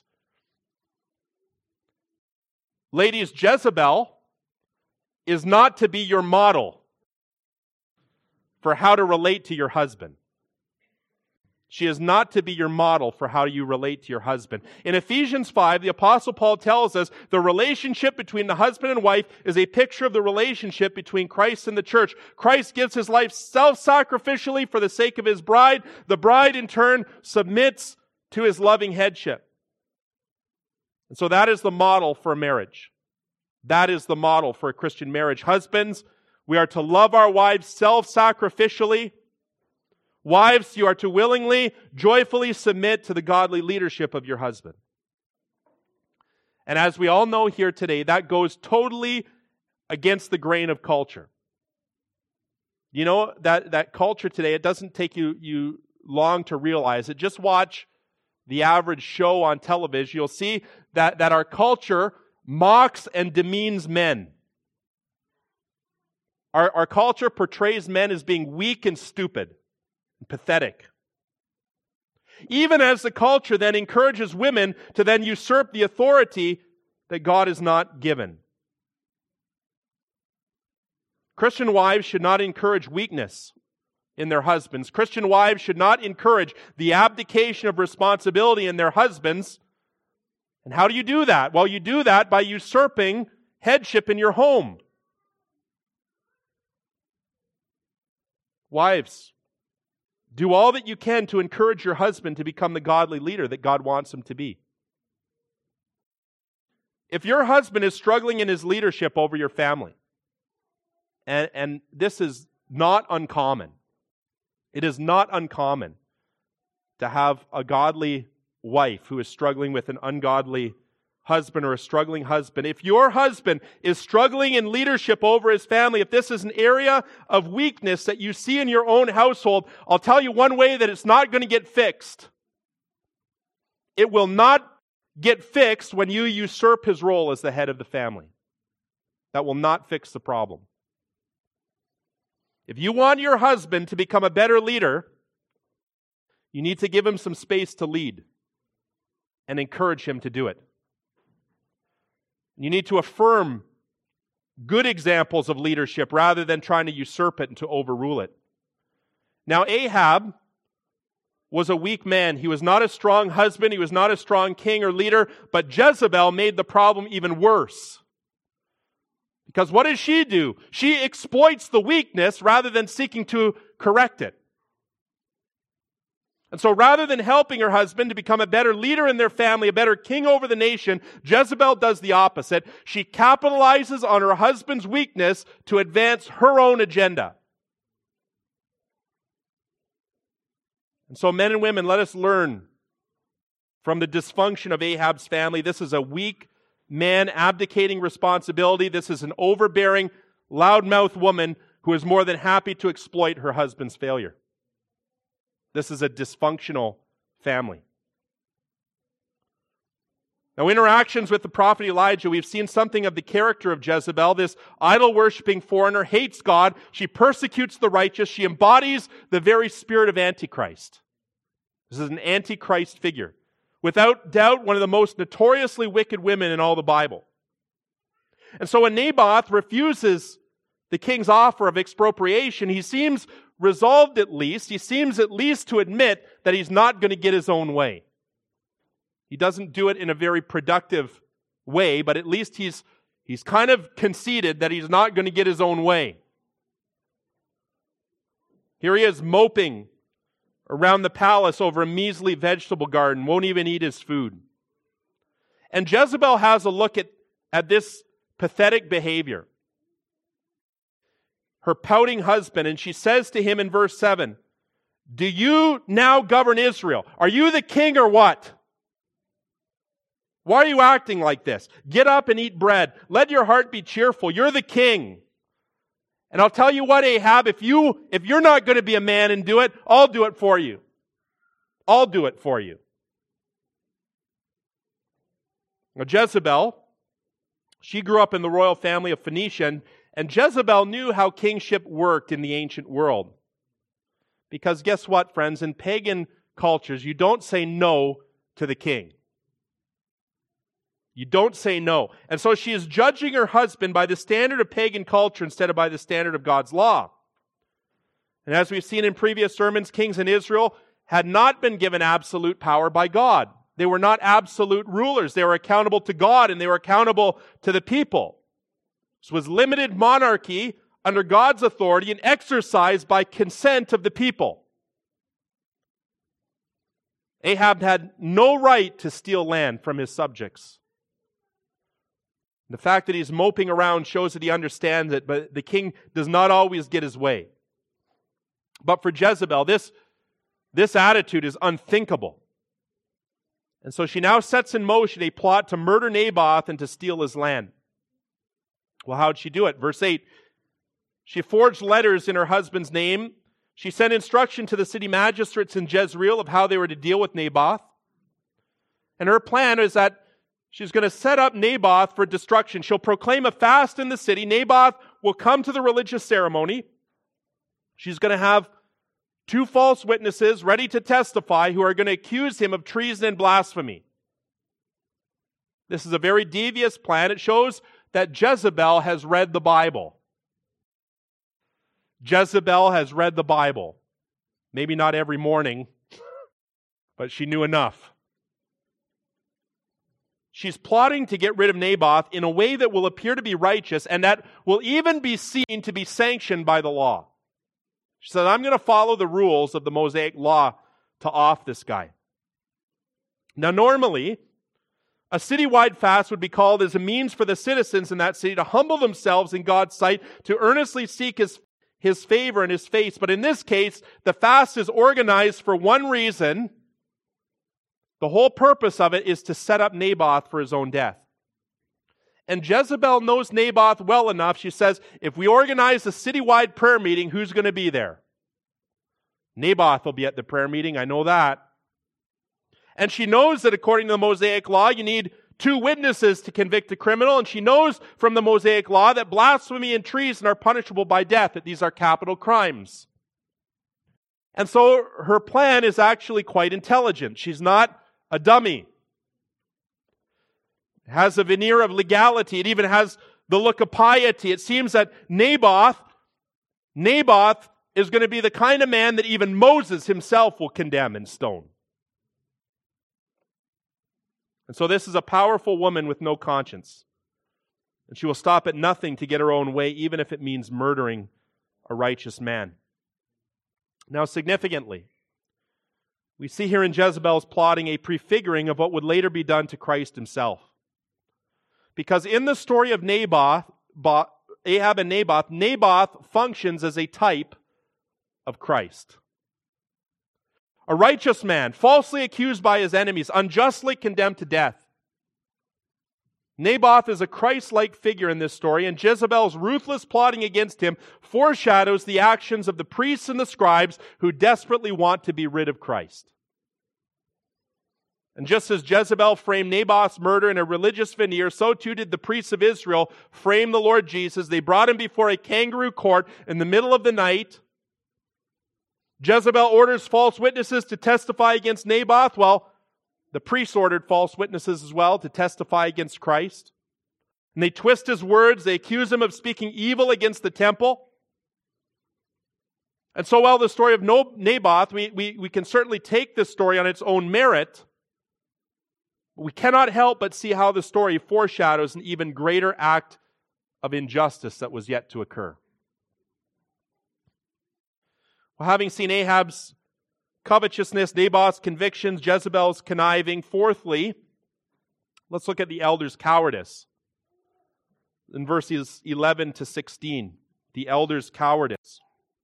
Ladies, Jezebel is not to be your model for how to relate to your husband. She is not to be your model for how you relate to your husband. In Ephesians 5, the Apostle Paul tells us the relationship between the husband and wife is a picture of the relationship between Christ and the church. Christ gives his life self-sacrificially for the sake of his bride. The bride, in turn, submits to his loving headship. And so that is the model for a marriage. That is the model for a Christian marriage. Husbands, we are to love our wives self-sacrificially. Wives, you are to willingly, joyfully submit to the godly leadership of your husband. And as we all know here today, that goes totally against the grain of culture. You know, that culture today, it doesn't take you long to realize it. Just watch the average show on television. You'll see that our culture mocks and demeans men. Our culture portrays men as being weak and stupid. Pathetic. Even as the culture then encourages women to then usurp the authority that God has not given. Christian wives should not encourage weakness in their husbands. Christian wives should not encourage the abdication of responsibility in their husbands. And how do you do that? Well, you do that by usurping headship in your home. Wives, do all that you can to encourage your husband to become the godly leader that God wants him to be. If your husband is struggling in his leadership over your family, and this is not uncommon, it is not uncommon to have a godly wife who is struggling with an ungodly husband or a struggling husband. If your husband is struggling in leadership over his family, if this is an area of weakness that you see in your own household, I'll tell you one way that it's not going to get fixed. It will not get fixed when you usurp his role as the head of the family. That will not fix the problem. If you want your husband to become a better leader, you need to give him some space to lead and encourage him to do it. You need to affirm good examples of leadership rather than trying to usurp it and to overrule it. Now, Ahab was a weak man. He was not a strong husband. He was not a strong king or leader. But Jezebel made the problem even worse. Because what does she do? She exploits the weakness rather than seeking to correct it. And so rather than helping her husband to become a better leader in their family, a better king over the nation, Jezebel does the opposite. She capitalizes on her husband's weakness to advance her own agenda. And so men and women, let us learn from the dysfunction of Ahab's family. This is a weak man abdicating responsibility. This is an overbearing, loudmouth woman who is more than happy to exploit her husband's failure. This is a dysfunctional family. Now, interactions with the prophet Elijah, we've seen something of the character of Jezebel. This idol-worshipping foreigner hates God. She persecutes the righteous. She embodies the very spirit of Antichrist. This is an Antichrist figure. Without doubt, one of the most notoriously wicked women in all the Bible. And so when Naboth refuses the king's offer of expropriation, he seems resolved at least. He seems at least to admit that he's not going to get his own way. He doesn't do it in a very productive way, but at least he's kind of conceded that he's not going to get his own way. Here he is moping around the palace over a measly vegetable garden, won't even eat his food. And Jezebel has a look at this pathetic behavior. Her pouting husband, and she says to him in verse 7, "Do you now govern Israel? Are you the king or what? Why are you acting like this? Get up and eat bread. Let your heart be cheerful. You're the king. And I'll tell you what, Ahab, if you're not going to be a man and do it, I'll do it for you. I'll do it for you." Now, Jezebel, she grew up in the royal family of Phoenicia, and Jezebel knew how kingship worked in the ancient world. Because guess what, friends? In pagan cultures, you don't say no to the king. You don't say no. And so she is judging her husband by the standard of pagan culture instead of by the standard of God's law. And as we've seen in previous sermons, kings in Israel had not been given absolute power by God. They were not absolute rulers. They were accountable to God and they were accountable to the people. This was limited monarchy under God's authority and exercised by consent of the people. Ahab had no right to steal land from his subjects. The fact that he's moping around shows that he understands it, but the king does not always get his way. But for Jezebel, this attitude is unthinkable. And so she now sets in motion a plot to murder Naboth and to steal his land. Well, how'd she do it? Verse 8, she forged letters in her husband's name. She sent instruction to the city magistrates in Jezreel of how they were to deal with Naboth. And her plan is that she's going to set up Naboth for destruction. She'll proclaim a fast in the city. Naboth will come to the religious ceremony. She's going to have 2 false witnesses ready to testify who are going to accuse him of treason and blasphemy. This is a very devious plan. It shows that Jezebel has read the Bible. Jezebel has read the Bible. Maybe not every morning, but she knew enough. She's plotting to get rid of Naboth in a way that will appear to be righteous and that will even be seen to be sanctioned by the law. She said, I'm going to follow the rules of the Mosaic law to off this guy. Now, normally, a citywide fast would be called as a means for the citizens in that city to humble themselves in God's sight, to earnestly seek His favor and His face. But in this case, the fast is organized for one reason. The whole purpose of it is to set up Naboth for his own death. And Jezebel knows Naboth well enough. She says, if we organize a citywide prayer meeting, who's going to be there? Naboth will be at the prayer meeting, I know that. And she knows that according to the Mosaic law, you need 2 witnesses to convict a criminal. And she knows from the Mosaic law that blasphemy and treason are punishable by death, that these are capital crimes. And so her plan is actually quite intelligent. She's not a dummy. It has a veneer of legality. It even has the look of piety. It seems that Naboth is going to be the kind of man that even Moses himself will condemn and stone. And so this is a powerful woman with no conscience. And she will stop at nothing to get her own way, even if it means murdering a righteous man. Now, significantly, we see here in Jezebel's plotting a prefiguring of what would later be done to Christ himself. Because in the story of Ahab and Naboth functions as a type of Christ. A righteous man, falsely accused by his enemies, unjustly condemned to death. Naboth is a Christ-like figure in this story, and Jezebel's ruthless plotting against him foreshadows the actions of the priests and the scribes who desperately want to be rid of Christ. And just as Jezebel framed Naboth's murder in a religious veneer, so too did the priests of Israel frame the Lord Jesus. They brought him before a kangaroo court in the middle of the night. Jezebel orders false witnesses to testify against Naboth. Well, the priests ordered false witnesses as well to testify against Christ. And they twist his words. They accuse him of speaking evil against the temple. And so while the story of Naboth, we can certainly take this story on its own merit, we cannot help but see how the story foreshadows an even greater act of injustice that was yet to occur. Well, having seen Ahab's covetousness, Naboth's convictions, Jezebel's conniving, fourthly, let's look at the elders' cowardice. In verses 11 to 16, the elders' cowardice.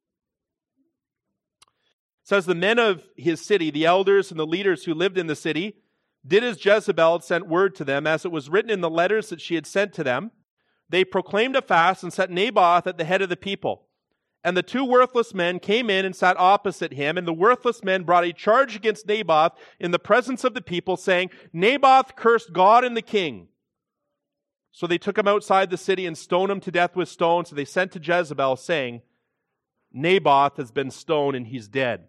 It says, the men of his city, the elders and the leaders who lived in the city, did as Jezebel had sent word to them, as it was written in the letters that she had sent to them. They proclaimed a fast and set Naboth at the head of the people. And the two worthless men came in and sat opposite him, and the worthless men brought a charge against Naboth in the presence of the people, saying, Naboth cursed God and the king. So they took him outside the city and stoned him to death with stones. So they sent to Jezebel, saying, Naboth has been stoned and he's dead.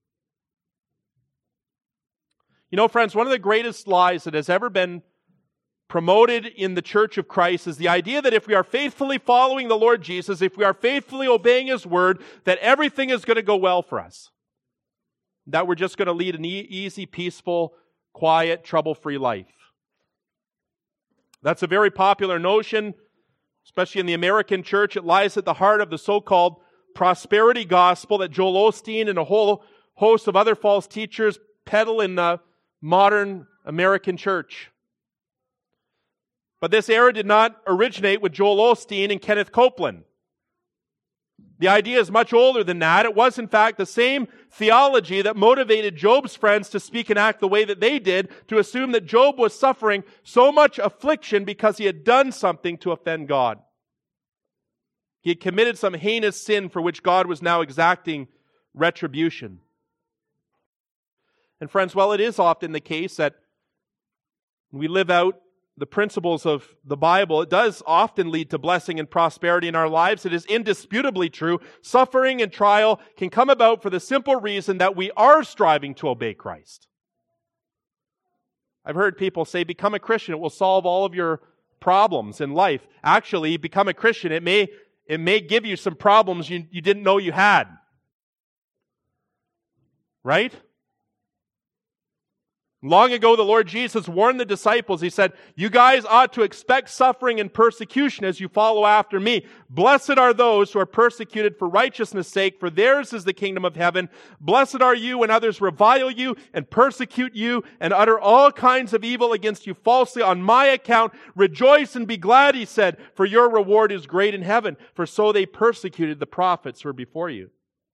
You know, friends, one of the greatest lies that has ever been promoted in the Church of Christ is the idea that if we are faithfully following the Lord Jesus, if we are faithfully obeying His Word, that everything is going to go well for us. That we're just going to lead an easy, peaceful, quiet, trouble-free life. That's a very popular notion, especially in the American church. It lies at the heart of the so-called prosperity gospel that Joel Osteen and a whole host of other false teachers peddle in the modern American church. But this error did not originate with Joel Osteen and Kenneth Copeland. The idea is much older than that. It was, in fact, the same theology that motivated Job's friends to speak and act the way that they did, to assume that Job was suffering so much affliction because he had done something to offend God. He had committed some heinous sin for which God was now exacting retribution. And friends, while it is often the case that we live out the principles of the Bible, it does often lead to blessing and prosperity in our lives. It is indisputably true. Suffering and trial can come about for the simple reason that we are striving to obey Christ. I've heard people say, become a Christian, it will solve all of your problems in life. Actually, become a Christian, it may give you some problems you didn't know you had. Right? Long ago, the Lord Jesus warned the disciples. He said, you guys ought to expect suffering and persecution as you follow after me. Blessed are those who are persecuted for righteousness' sake, for theirs is the kingdom of heaven. Blessed are you when others revile you and persecute you and utter all kinds of evil against you falsely on my account. Rejoice and be glad, he said, for your reward is great in heaven. For so they persecuted the prophets who were before you.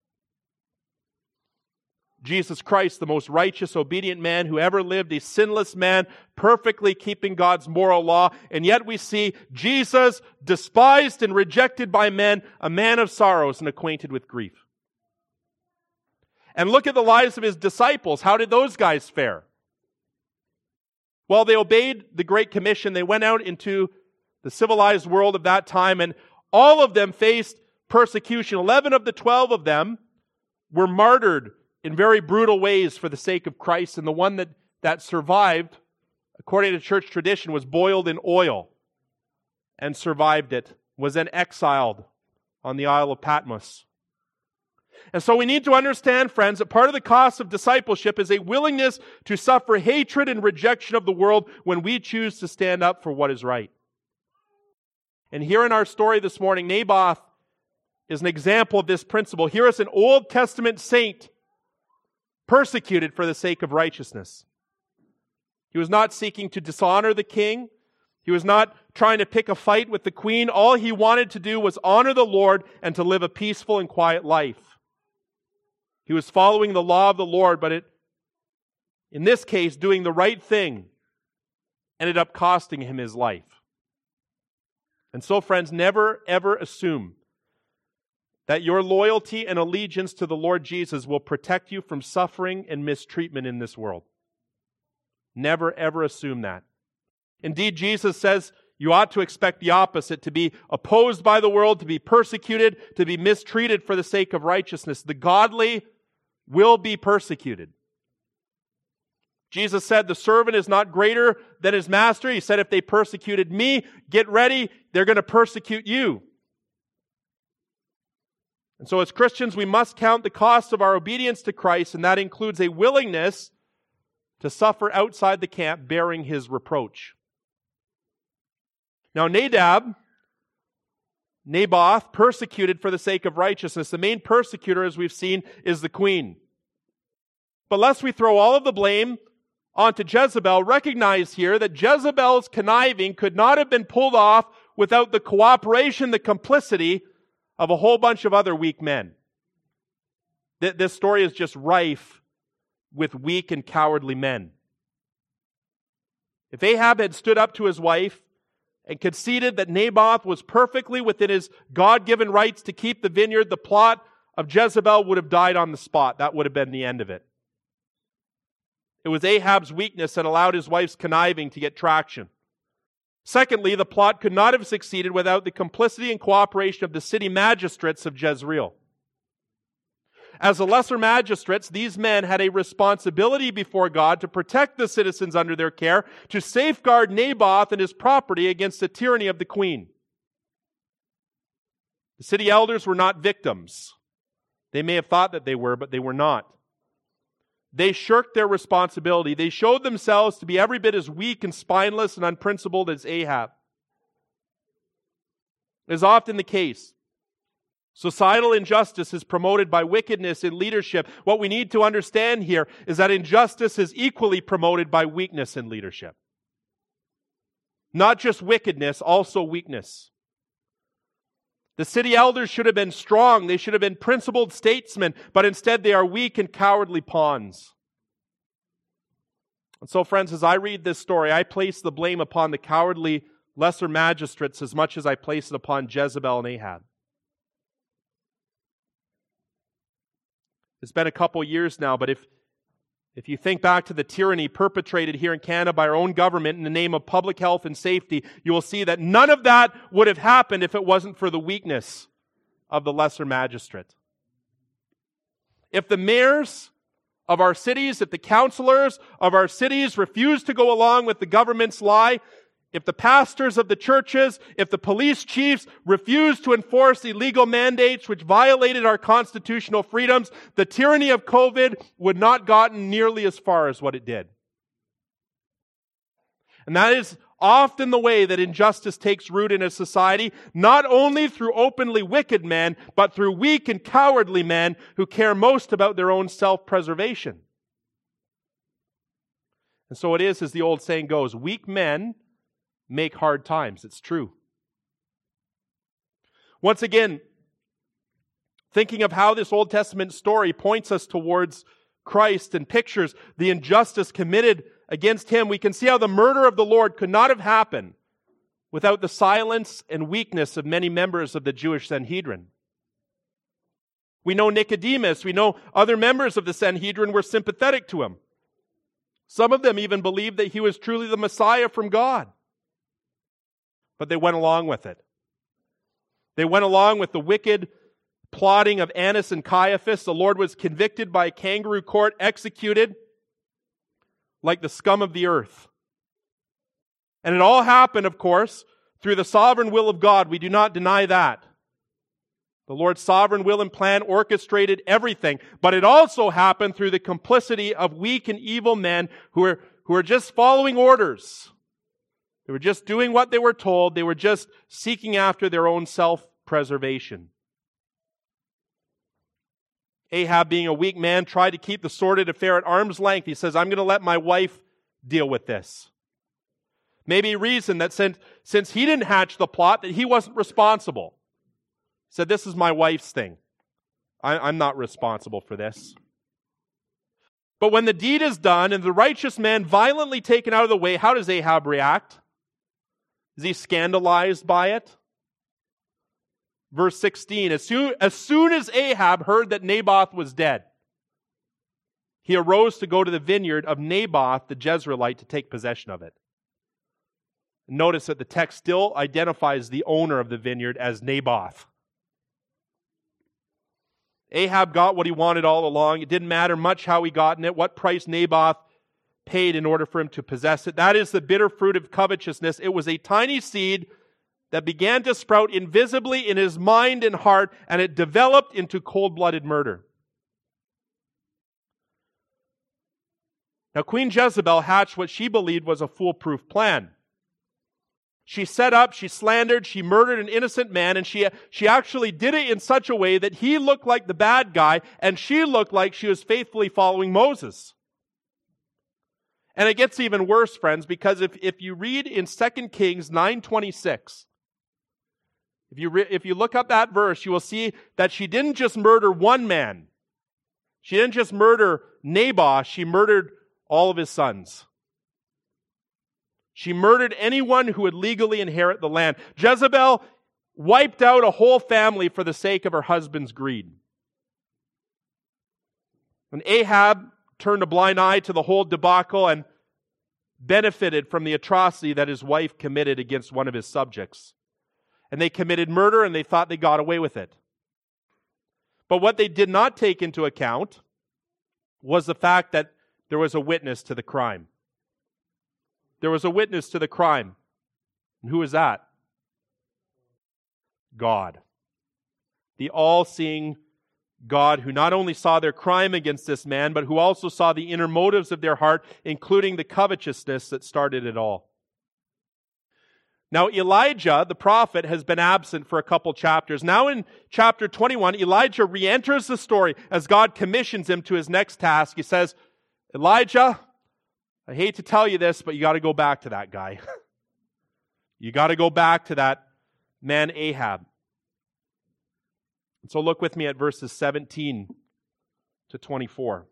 Jesus Christ, the most righteous, obedient man who ever lived, a sinless man, perfectly keeping God's moral law. And yet we see Jesus, despised and rejected by men, a man of sorrows and acquainted with grief. And look at the lives of his disciples. How did those guys fare? Well, they obeyed the Great Commission. They went out into the civilized world of that time, and all of them faced persecution. 11 of the 12 of them were martyred in very brutal ways for the sake of Christ, and the one that survived, according to church tradition, was boiled in oil and survived it, was then exiled on the Isle of Patmos. And so we need to understand, friends, that part of the cost of discipleship is a willingness to suffer hatred and rejection of the world when we choose to stand up for what is right. And here in our story this morning, Naboth is an example of this principle. Here is an Old Testament saint persecuted for the sake of righteousness. He was not seeking to dishonor the king. He was not trying to pick a fight with the queen. All he wanted to do was honor the Lord and to live a peaceful and quiet life. He was following the law of the Lord, but in this case, doing the right thing ended up costing him his life. And so, friends, never ever assume that your loyalty and allegiance to the Lord Jesus will protect you from suffering and mistreatment in this world. Never ever assume that. Indeed, Jesus says you ought to expect the opposite, to be opposed by the world, to be persecuted, to be mistreated for the sake of righteousness. The godly will be persecuted. Jesus said the servant is not greater than his master. He said, if they persecuted me, get ready, they're going to persecute you. And so as Christians, we must count the cost of our obedience to Christ, and that includes a willingness to suffer outside the camp, bearing his reproach. Now Naboth, persecuted for the sake of righteousness. The main persecutor, as we've seen, is the queen. But lest we throw all of the blame onto Jezebel, recognize here that Jezebel's conniving could not have been pulled off without the cooperation, the complicity of a whole bunch of other weak men. This story is just rife with weak and cowardly men. If Ahab had stood up to his wife and conceded that Naboth was perfectly within his God-given rights to keep the vineyard, the plot of Jezebel would have died on the spot. That would have been the end of it. It was Ahab's weakness that allowed his wife's conniving to get traction. Secondly, the plot could not have succeeded without the complicity and cooperation of the city magistrates of Jezreel. As the lesser magistrates, these men had a responsibility before God to protect the citizens under their care, to safeguard Naboth and his property against the tyranny of the queen. The city elders were not victims. They may have thought that they were, but they were not. They shirked their responsibility. They showed themselves to be every bit as weak and spineless and unprincipled as Ahab. As often the case, societal injustice is promoted by wickedness in leadership. What we need to understand here is that injustice is equally promoted by weakness in leadership. Not just wickedness, also weakness. The city elders should have been strong. They should have been principled statesmen, but instead they are weak and cowardly pawns. And so, friends, as I read this story, I place the blame upon the cowardly lesser magistrates as much as I place it upon Jezebel and Ahab. It's been a couple years now, but if you think back to the tyranny perpetrated here in Canada by our own government in the name of public health and safety, you will see that none of that would have happened if it wasn't for the weakness of the lesser magistrate. If the mayors of our cities, if the councillors of our cities refuse to go along with the government's lie, if the pastors of the churches, if the police chiefs refused to enforce illegal mandates which violated our constitutional freedoms, the tyranny of COVID would not gotten nearly as far as what it did. And that is often the way that injustice takes root in a society, not only through openly wicked men, but through weak and cowardly men who care most about their own self-preservation. And so it is, as the old saying goes, weak men make hard times. It's true. Once again, thinking of how this Old Testament story points us towards Christ and pictures the injustice committed against him, we can see how the murder of the Lord could not have happened without the silence and weakness of many members of the Jewish Sanhedrin. We know Nicodemus, we know other members of the Sanhedrin were sympathetic to him. Some of them even believed that he was truly the Messiah from God. But they went along with it. They went along with the wicked plotting of Annas and Caiaphas, the Lord was convicted by a kangaroo court, executed like the scum of the earth. And it all happened, of course, through the sovereign will of God. We do not deny that. The Lord's sovereign will and plan orchestrated everything, but it also happened through the complicity of weak and evil men who are just following orders. They were just doing what they were told. They were just seeking after their own self-preservation. Ahab, being a weak man, tried to keep the sordid affair at arm's length. He says, I'm going to let my wife deal with this. Maybe he reasoned that since he didn't hatch the plot, that he wasn't responsible. He said, this is my wife's thing. I'm not responsible for this. But when the deed is done and the righteous man violently taken out of the way, how does Ahab react? Is he scandalized by it? Verse 16, as soon as Ahab heard that Naboth was dead, he arose to go to the vineyard of Naboth the Jezreelite to take possession of it. Notice that the text still identifies the owner of the vineyard as Naboth. Ahab got what he wanted all along. It didn't matter much how he got it, what price Naboth paid in order for him to possess it. That is the bitter fruit of covetousness. It was a tiny seed that began to sprout invisibly in his mind and heart, and it developed into cold-blooded murder. Now, Queen Jezebel hatched what she believed was a foolproof plan. She set up, she slandered, she murdered an innocent man, and she actually did it in such a way that he looked like the bad guy, and she looked like she was faithfully following Moses. And it gets even worse, friends, because if you read in 2 Kings 9:26, if you look up that verse, you will see that she didn't just murder one man. She didn't just murder Naboth, she murdered all of his sons. She murdered anyone who would legally inherit the land. Jezebel wiped out a whole family for the sake of her husband's greed. And Ahab turned a blind eye to the whole debacle and benefited from the atrocity that his wife committed against one of his subjects. And they committed murder and they thought they got away with it. But what they did not take into account was the fact that there was a witness to the crime. There was a witness to the crime. And who is that? God. The all-seeing God who not only saw their crime against this man, but who also saw the inner motives of their heart, including the covetousness that started it all. Now, Elijah, the prophet, has been absent for a couple chapters. Now in chapter 21, Elijah re-enters the story as God commissions him to his next task. He says, Elijah, I hate to tell you this, but you got to go back to that guy. You got to go back to that man Ahab. And so look with me at verses 17 to 24.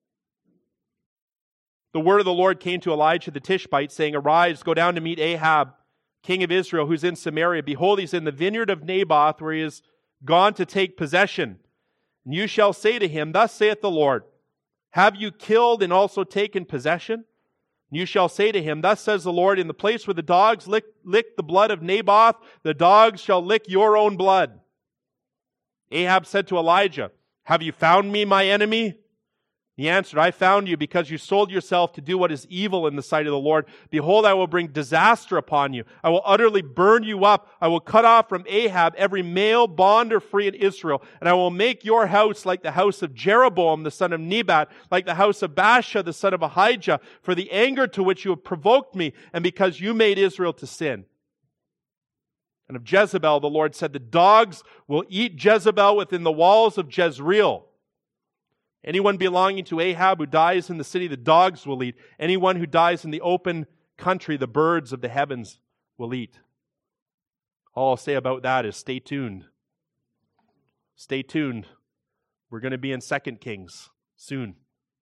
The word of the Lord came to Elijah the Tishbite, saying, Arise, go down to meet Ahab, king of Israel, who's in Samaria. Behold, he's in the vineyard of Naboth, where he is gone to take possession. And you shall say to him, Thus saith the Lord, Have you killed and also taken possession? And you shall say to him, Thus says the Lord, In the place where the dogs lick the blood of Naboth, the dogs shall lick your own blood. Ahab said to Elijah, Have you found me, my enemy? He answered, I found you because you sold yourself to do what is evil in the sight of the Lord. Behold, I will bring disaster upon you. I will utterly burn you up. I will cut off from Ahab every male, bond or free in Israel. And I will make your house like the house of Jeroboam, the son of Nebat, like the house of Baasha, the son of Ahijah, for the anger to which you have provoked me, and because you made Israel to sin. And of Jezebel, the Lord said, The dogs will eat Jezebel within the walls of Jezreel. Anyone belonging to Ahab who dies in the city, the dogs will eat. Anyone who dies in the open country, the birds of the heavens will eat. All I'll say about that is stay tuned. Stay tuned. We're going to be in 2 Kings soon.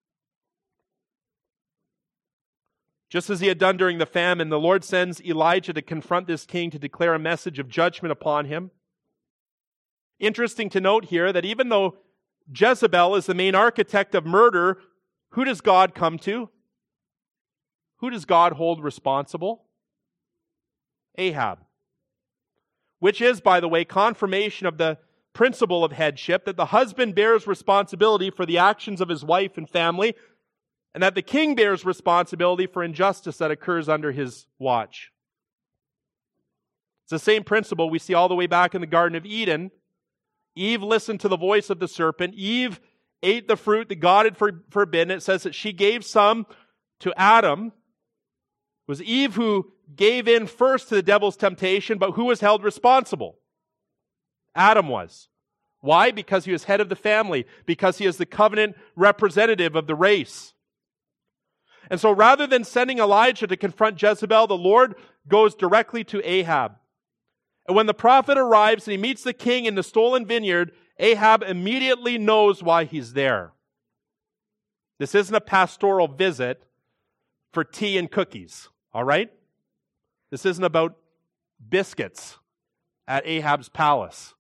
Just as he had done during the famine, the Lord sends Elijah to confront this king to declare a message of judgment upon him. Interesting to note here that even though Jezebel is the main architect of murder, who does God come to? Who does God hold responsible? Ahab. Which is, by the way, confirmation of the principle of headship, that the husband bears responsibility for the actions of his wife and family, and that the king bears responsibility for injustice that occurs under his watch. It's the same principle we see all the way back in the Garden of Eden. Eve listened to the voice of the serpent. Eve ate the fruit that God had forbidden. It says that she gave some to Adam. It was Eve who gave in first to the devil's temptation, but who was held responsible? Adam was. Why? Because he was head of the family, because he is the covenant representative of the race. And so rather than sending Elijah to confront Jezebel, the Lord goes directly to Ahab. And when the prophet arrives and he meets the king in the stolen vineyard, Ahab immediately knows why he's there. This isn't a pastoral visit for tea and cookies, all right? This isn't about biscuits at Ahab's palace.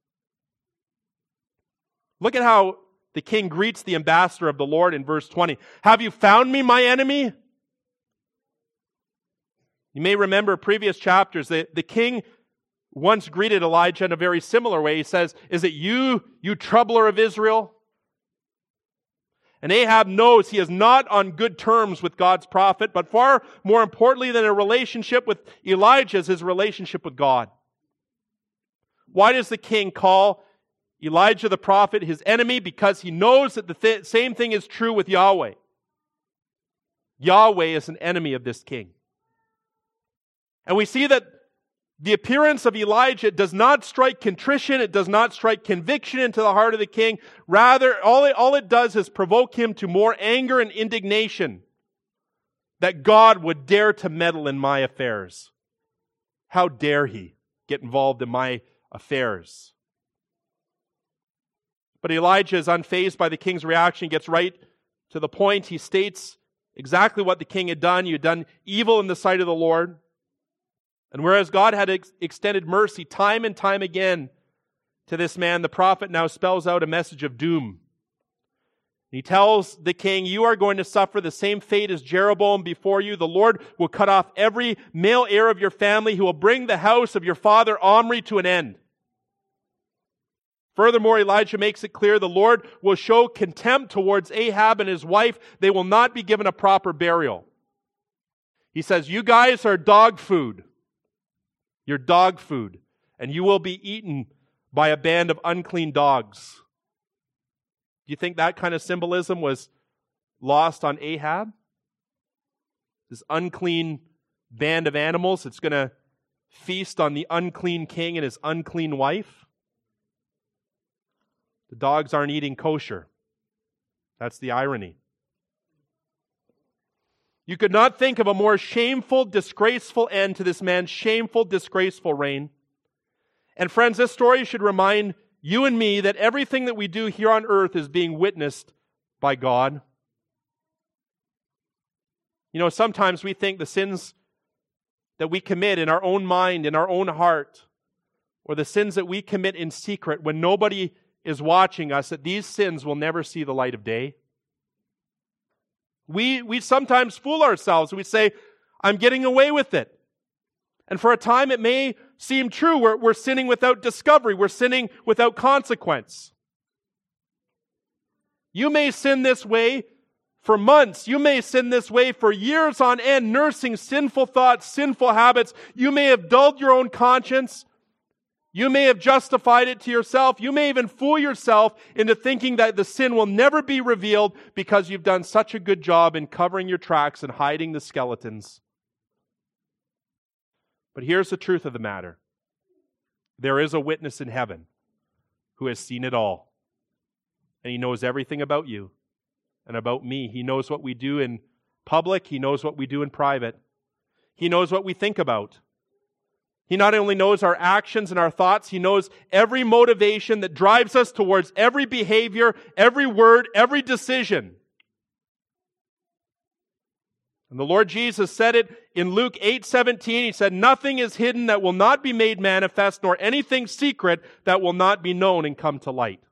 Look at how the king greets the ambassador of the Lord in verse 20. Have you found me, my enemy? You may remember previous chapters, the king once greeted Elijah in a very similar way. He says, is it you troubler of Israel? And Ahab knows he is not on good terms with God's prophet, but far more importantly than a relationship with Elijah is his relationship with God. Why does the king call Elijah the prophet his enemy? Because he knows that the same thing is true with Yahweh. Yahweh is an enemy of this king. And we see that the appearance of Elijah does not strike contrition. It does not strike conviction into the heart of the king. Rather, all it does is provoke him to more anger and indignation that God would dare to meddle in my affairs. How dare he get involved in my affairs? But Elijah is unfazed by the king's reaction, gets right to the point. He states exactly what the king had done. You had done evil in the sight of the Lord. And whereas God had extended mercy time and time again to this man, the prophet now spells out a message of doom. He tells the king, you are going to suffer the same fate as Jeroboam before you. The Lord will cut off every male heir of your family who will bring the house of your father Omri to an end. Furthermore, Elijah makes it clear the Lord will show contempt towards Ahab and his wife. They will not be given a proper burial. He says, you guys are dog food. You're dog food, and you will be eaten by a band of unclean dogs. Do you think that kind of symbolism was lost on Ahab? This unclean band of animals that's going to feast on the unclean king and his unclean wife? The dogs aren't eating kosher. That's the irony. You could not think of a more shameful, disgraceful end to this man's shameful, disgraceful reign. And friends, this story should remind you and me that everything that we do here on earth is being witnessed by God. You know, sometimes we think the sins that we commit in our own mind, in our own heart, or the sins that we commit in secret when nobody is watching us, that these sins will never see the light of day. We sometimes fool ourselves. We say, I'm getting away with it. And for a time it may seem true. We're sinning without discovery. We're sinning without consequence. You may sin this way for months. You may sin this way for years on end, nursing sinful thoughts, sinful habits. You may have dulled your own conscience. You may have justified it to yourself. You may even fool yourself into thinking that the sin will never be revealed because you've done such a good job in covering your tracks and hiding the skeletons. But here's the truth of the matter. There is a witness in heaven who has seen it all. And he knows everything about you and about me. He knows what we do in public. He knows what we do in private. He knows what we think about. He not only knows our actions and our thoughts, He knows every motivation that drives us towards every behavior, every word, every decision. And the Lord Jesus said it in Luke 8:17. He said, nothing is hidden that will not be made manifest, nor anything secret that will not be known and come to light.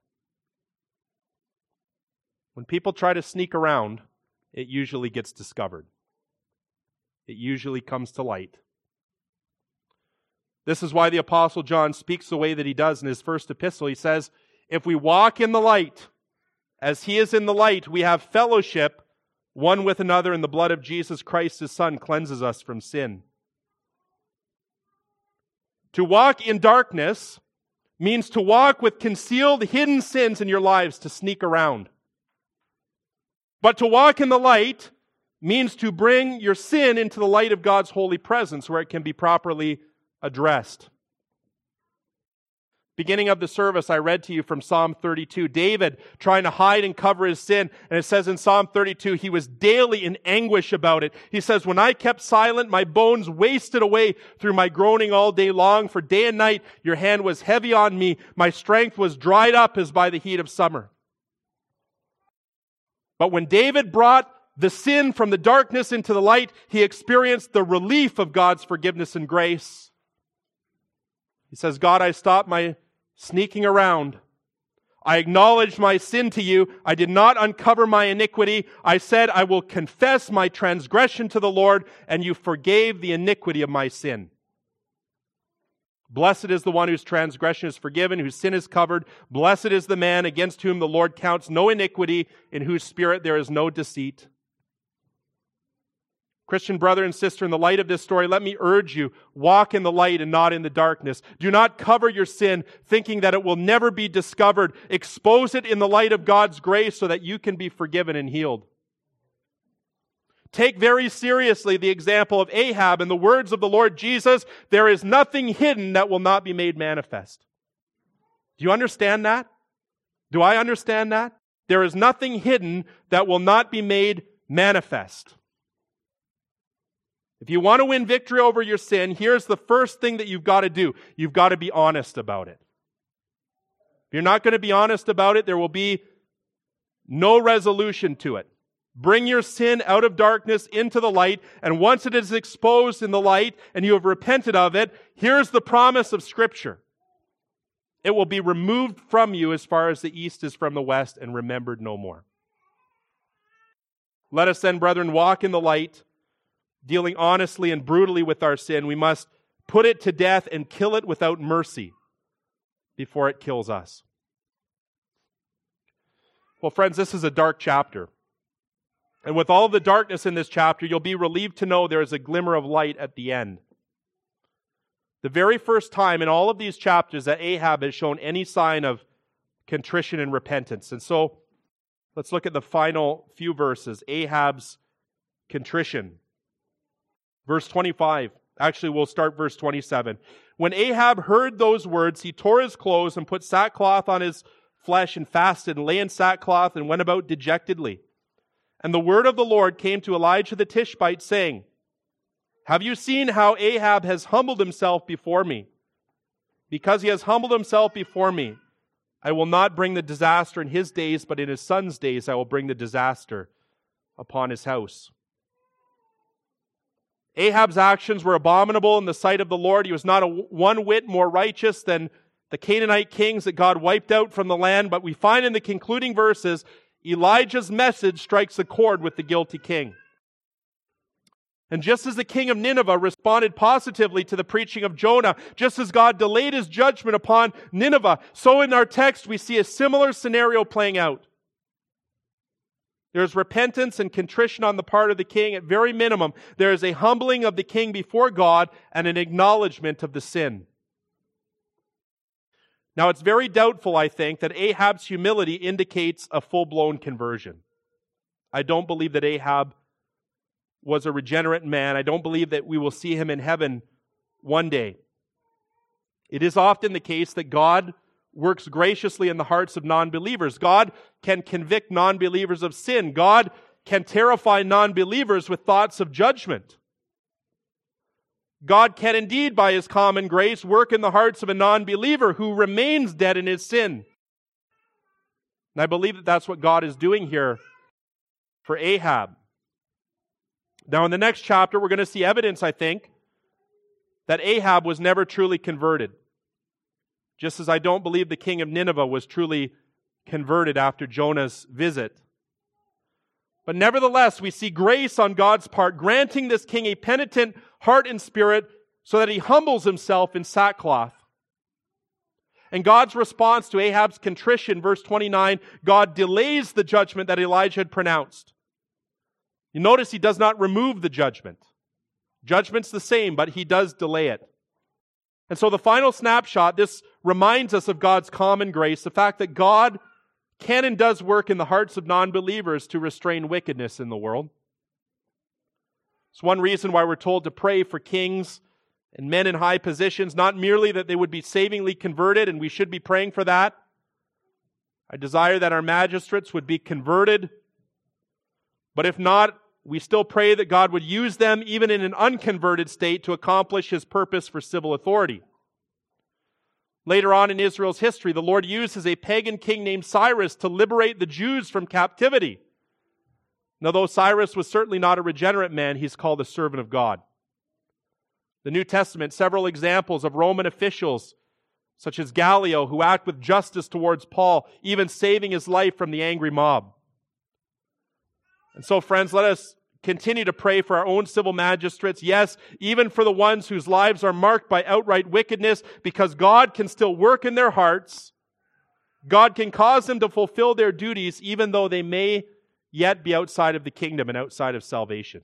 When people try to sneak around, it usually gets discovered. It usually comes to light. This is why the Apostle John speaks the way that he does in his first epistle. He says, If we walk in the light, as He is in the light, we have fellowship one with another, and the blood of Jesus Christ, His Son, cleanses us from sin. To walk in darkness means to walk with concealed, hidden sins in your lives, to sneak around. But to walk in the light means to bring your sin into the light of God's holy presence, where it can be properly addressed. Beginning of the service, I read to you from Psalm 32. David trying to hide and cover his sin. And it says in Psalm 32, he was daily in anguish about it. He says, when I kept silent, my bones wasted away through my groaning all day long. For day and night, your hand was heavy on me. My strength was dried up as by the heat of summer. But when David brought the sin from the darkness into the light, he experienced the relief of God's forgiveness and grace. He says, God, I stopped my sneaking around. I acknowledged my sin to you. I did not uncover my iniquity. I said, I will confess my transgression to the Lord, and you forgave the iniquity of my sin. Blessed is the one whose transgression is forgiven, whose sin is covered. Blessed is the man against whom the Lord counts no iniquity, in whose spirit there is no deceit. Christian brother and sister, in the light of this story, let me urge you, walk in the light and not in the darkness. Do not cover your sin, thinking that it will never be discovered. Expose it in the light of God's grace so that you can be forgiven and healed. Take very seriously the example of Ahab and the words of the Lord Jesus, there is nothing hidden that will not be made manifest. Do you understand that? Do I understand that? There is nothing hidden that will not be made manifest. If you want to win victory over your sin, here's the first thing that you've got to do. You've got to be honest about it. If you're not going to be honest about it, there will be no resolution to it. Bring your sin out of darkness into the light, and once it is exposed in the light and you have repented of it, here's the promise of Scripture. It will be removed from you as far as the east is from the west and remembered no more. Let us then, brethren, walk in the light, dealing honestly and brutally with our sin. We must put it to death and kill it without mercy before it kills us. Well, friends, this is a dark chapter. And with all of the darkness in this chapter, you'll be relieved to know there is a glimmer of light at the end. The very first time in all of these chapters that Ahab has shown any sign of contrition and repentance. And so, let's look at the final few verses. Ahab's contrition. Verse 25. Actually, we'll start verse 27. When Ahab heard those words, he tore his clothes and put sackcloth on his flesh and fasted and lay in sackcloth and went about dejectedly. And the word of the Lord came to Elijah the Tishbite, saying, have you seen how Ahab has humbled himself before me? Because he has humbled himself before me, I will not bring the disaster in his days, but in his son's days I will bring the disaster upon his house. Ahab's actions were abominable in the sight of the Lord. He was not one whit more righteous than the Canaanite kings that God wiped out from the land. But we find in the concluding verses, Elijah's message strikes a chord with the guilty king. And just as the king of Nineveh responded positively to the preaching of Jonah, just as God delayed his judgment upon Nineveh, so in our text we see a similar scenario playing out. There is repentance and contrition on the part of the king. At very minimum, there is a humbling of the king before God and an acknowledgement of the sin. Now, it's very doubtful, I think, that Ahab's humility indicates a full-blown conversion. I don't believe that Ahab was a regenerate man. I don't believe that we will see him in heaven one day. It is often the case that God works graciously in the hearts of non-believers. God can convict non-believers of sin. God can terrify non-believers with thoughts of judgment. God can indeed, by His common grace, work in the hearts of a non-believer who remains dead in his sin. And I believe that that's what God is doing here for Ahab. Now, in the next chapter, we're going to see evidence, I think, that Ahab was never truly converted. Just as I don't believe the king of Nineveh was truly converted after Jonah's visit. But nevertheless, we see grace on God's part, granting this king a penitent heart and spirit so that he humbles himself in sackcloth. And God's response to Ahab's contrition, verse 29, God delays the judgment that Elijah had pronounced. You notice he does not remove the judgment. Judgment's the same, but he does delay it. And so the final snapshot, this reminds us of God's common grace, the fact that God can and does work in the hearts of non-believers to restrain wickedness in the world. It's one reason why we're told to pray for kings and men in high positions, not merely that they would be savingly converted, and we should be praying for that. I desire that our magistrates would be converted. But if not, we still pray that God would use them, even in an unconverted state, to accomplish His purpose for civil authority. Later on in Israel's history, the Lord uses a pagan king named Cyrus to liberate the Jews from captivity. Now, though Cyrus was certainly not a regenerate man, he's called a servant of God. The New Testament, several examples of Roman officials, such as Gallio, who act with justice towards Paul, even saving his life from the angry mob. And so, friends, let us continue to pray for our own civil magistrates. Yes, even for the ones whose lives are marked by outright wickedness, because God can still work in their hearts. God can cause them to fulfill their duties, even though they may yet be outside of the kingdom and outside of salvation.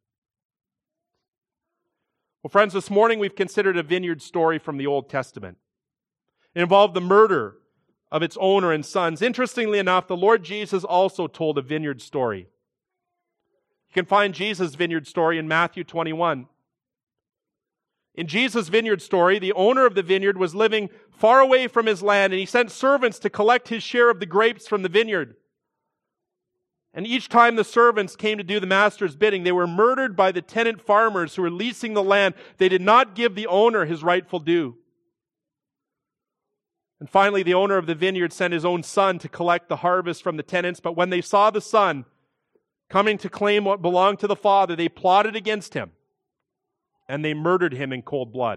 Well, friends, this morning we've considered a vineyard story from the Old Testament. It involved the murder of its owner and sons. Interestingly enough, the Lord Jesus also told a vineyard story. You can find Jesus' vineyard story in Matthew 21. In Jesus' vineyard story, the owner of the vineyard was living far away from his land, and he sent servants to collect his share of the grapes from the vineyard. And each time the servants came to do the master's bidding, they were murdered by the tenant farmers who were leasing the land. They did not give the owner his rightful due. And finally, the owner of the vineyard sent his own son to collect the harvest from the tenants. But when they saw the son coming to claim what belonged to the father, they plotted against him, and they murdered him in cold blood.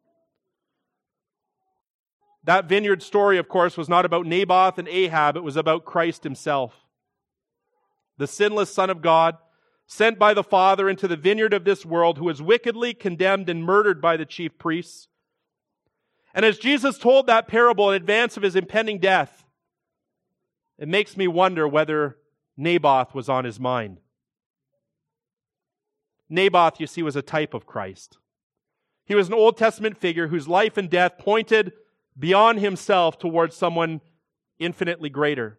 That vineyard story, of course, was not about Naboth and Ahab. It was about Christ himself. The sinless Son of God, sent by the Father into the vineyard of this world, who was wickedly condemned and murdered by the chief priests. And as Jesus told that parable in advance of his impending death, it makes me wonder whether Naboth was on his mind. Naboth, you see, was a type of Christ. He was an Old Testament figure whose life and death pointed beyond himself towards someone infinitely greater.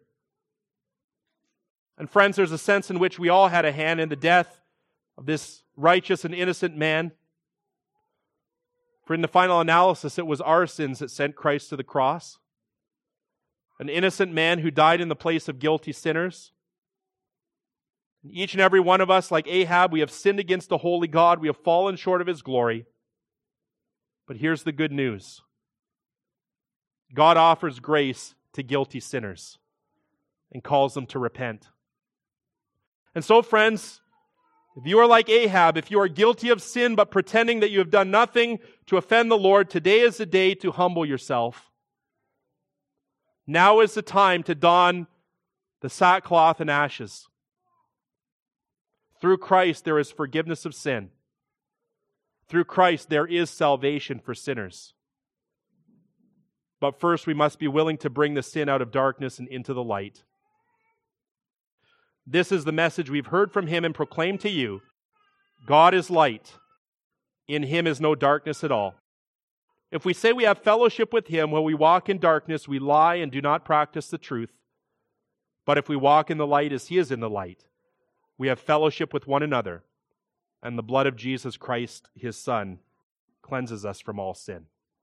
And friends, there's a sense in which we all had a hand in the death of this righteous and innocent man. For in the final analysis, it was our sins that sent Christ to the cross. An innocent man who died in the place of guilty sinners. And each and every one of us, like Ahab, we have sinned against the holy God. We have fallen short of His glory. But here's the good news. God offers grace to guilty sinners and calls them to repent. And so, friends, if you are like Ahab, if you are guilty of sin but pretending that you have done nothing to offend the Lord, today is the day to humble yourself. Now is the time to don the sackcloth and ashes. Through Christ there is forgiveness of sin. Through Christ there is salvation for sinners. But first we must be willing to bring the sin out of darkness and into the light. This is the message we've heard from Him and proclaimed to you. God is light. In Him is no darkness at all. If we say we have fellowship with Him while we walk in darkness, we lie and do not practice the truth. But if we walk in the light as He is in the light, we have fellowship with one another, and the blood of Jesus Christ, His Son, cleanses us from all sin.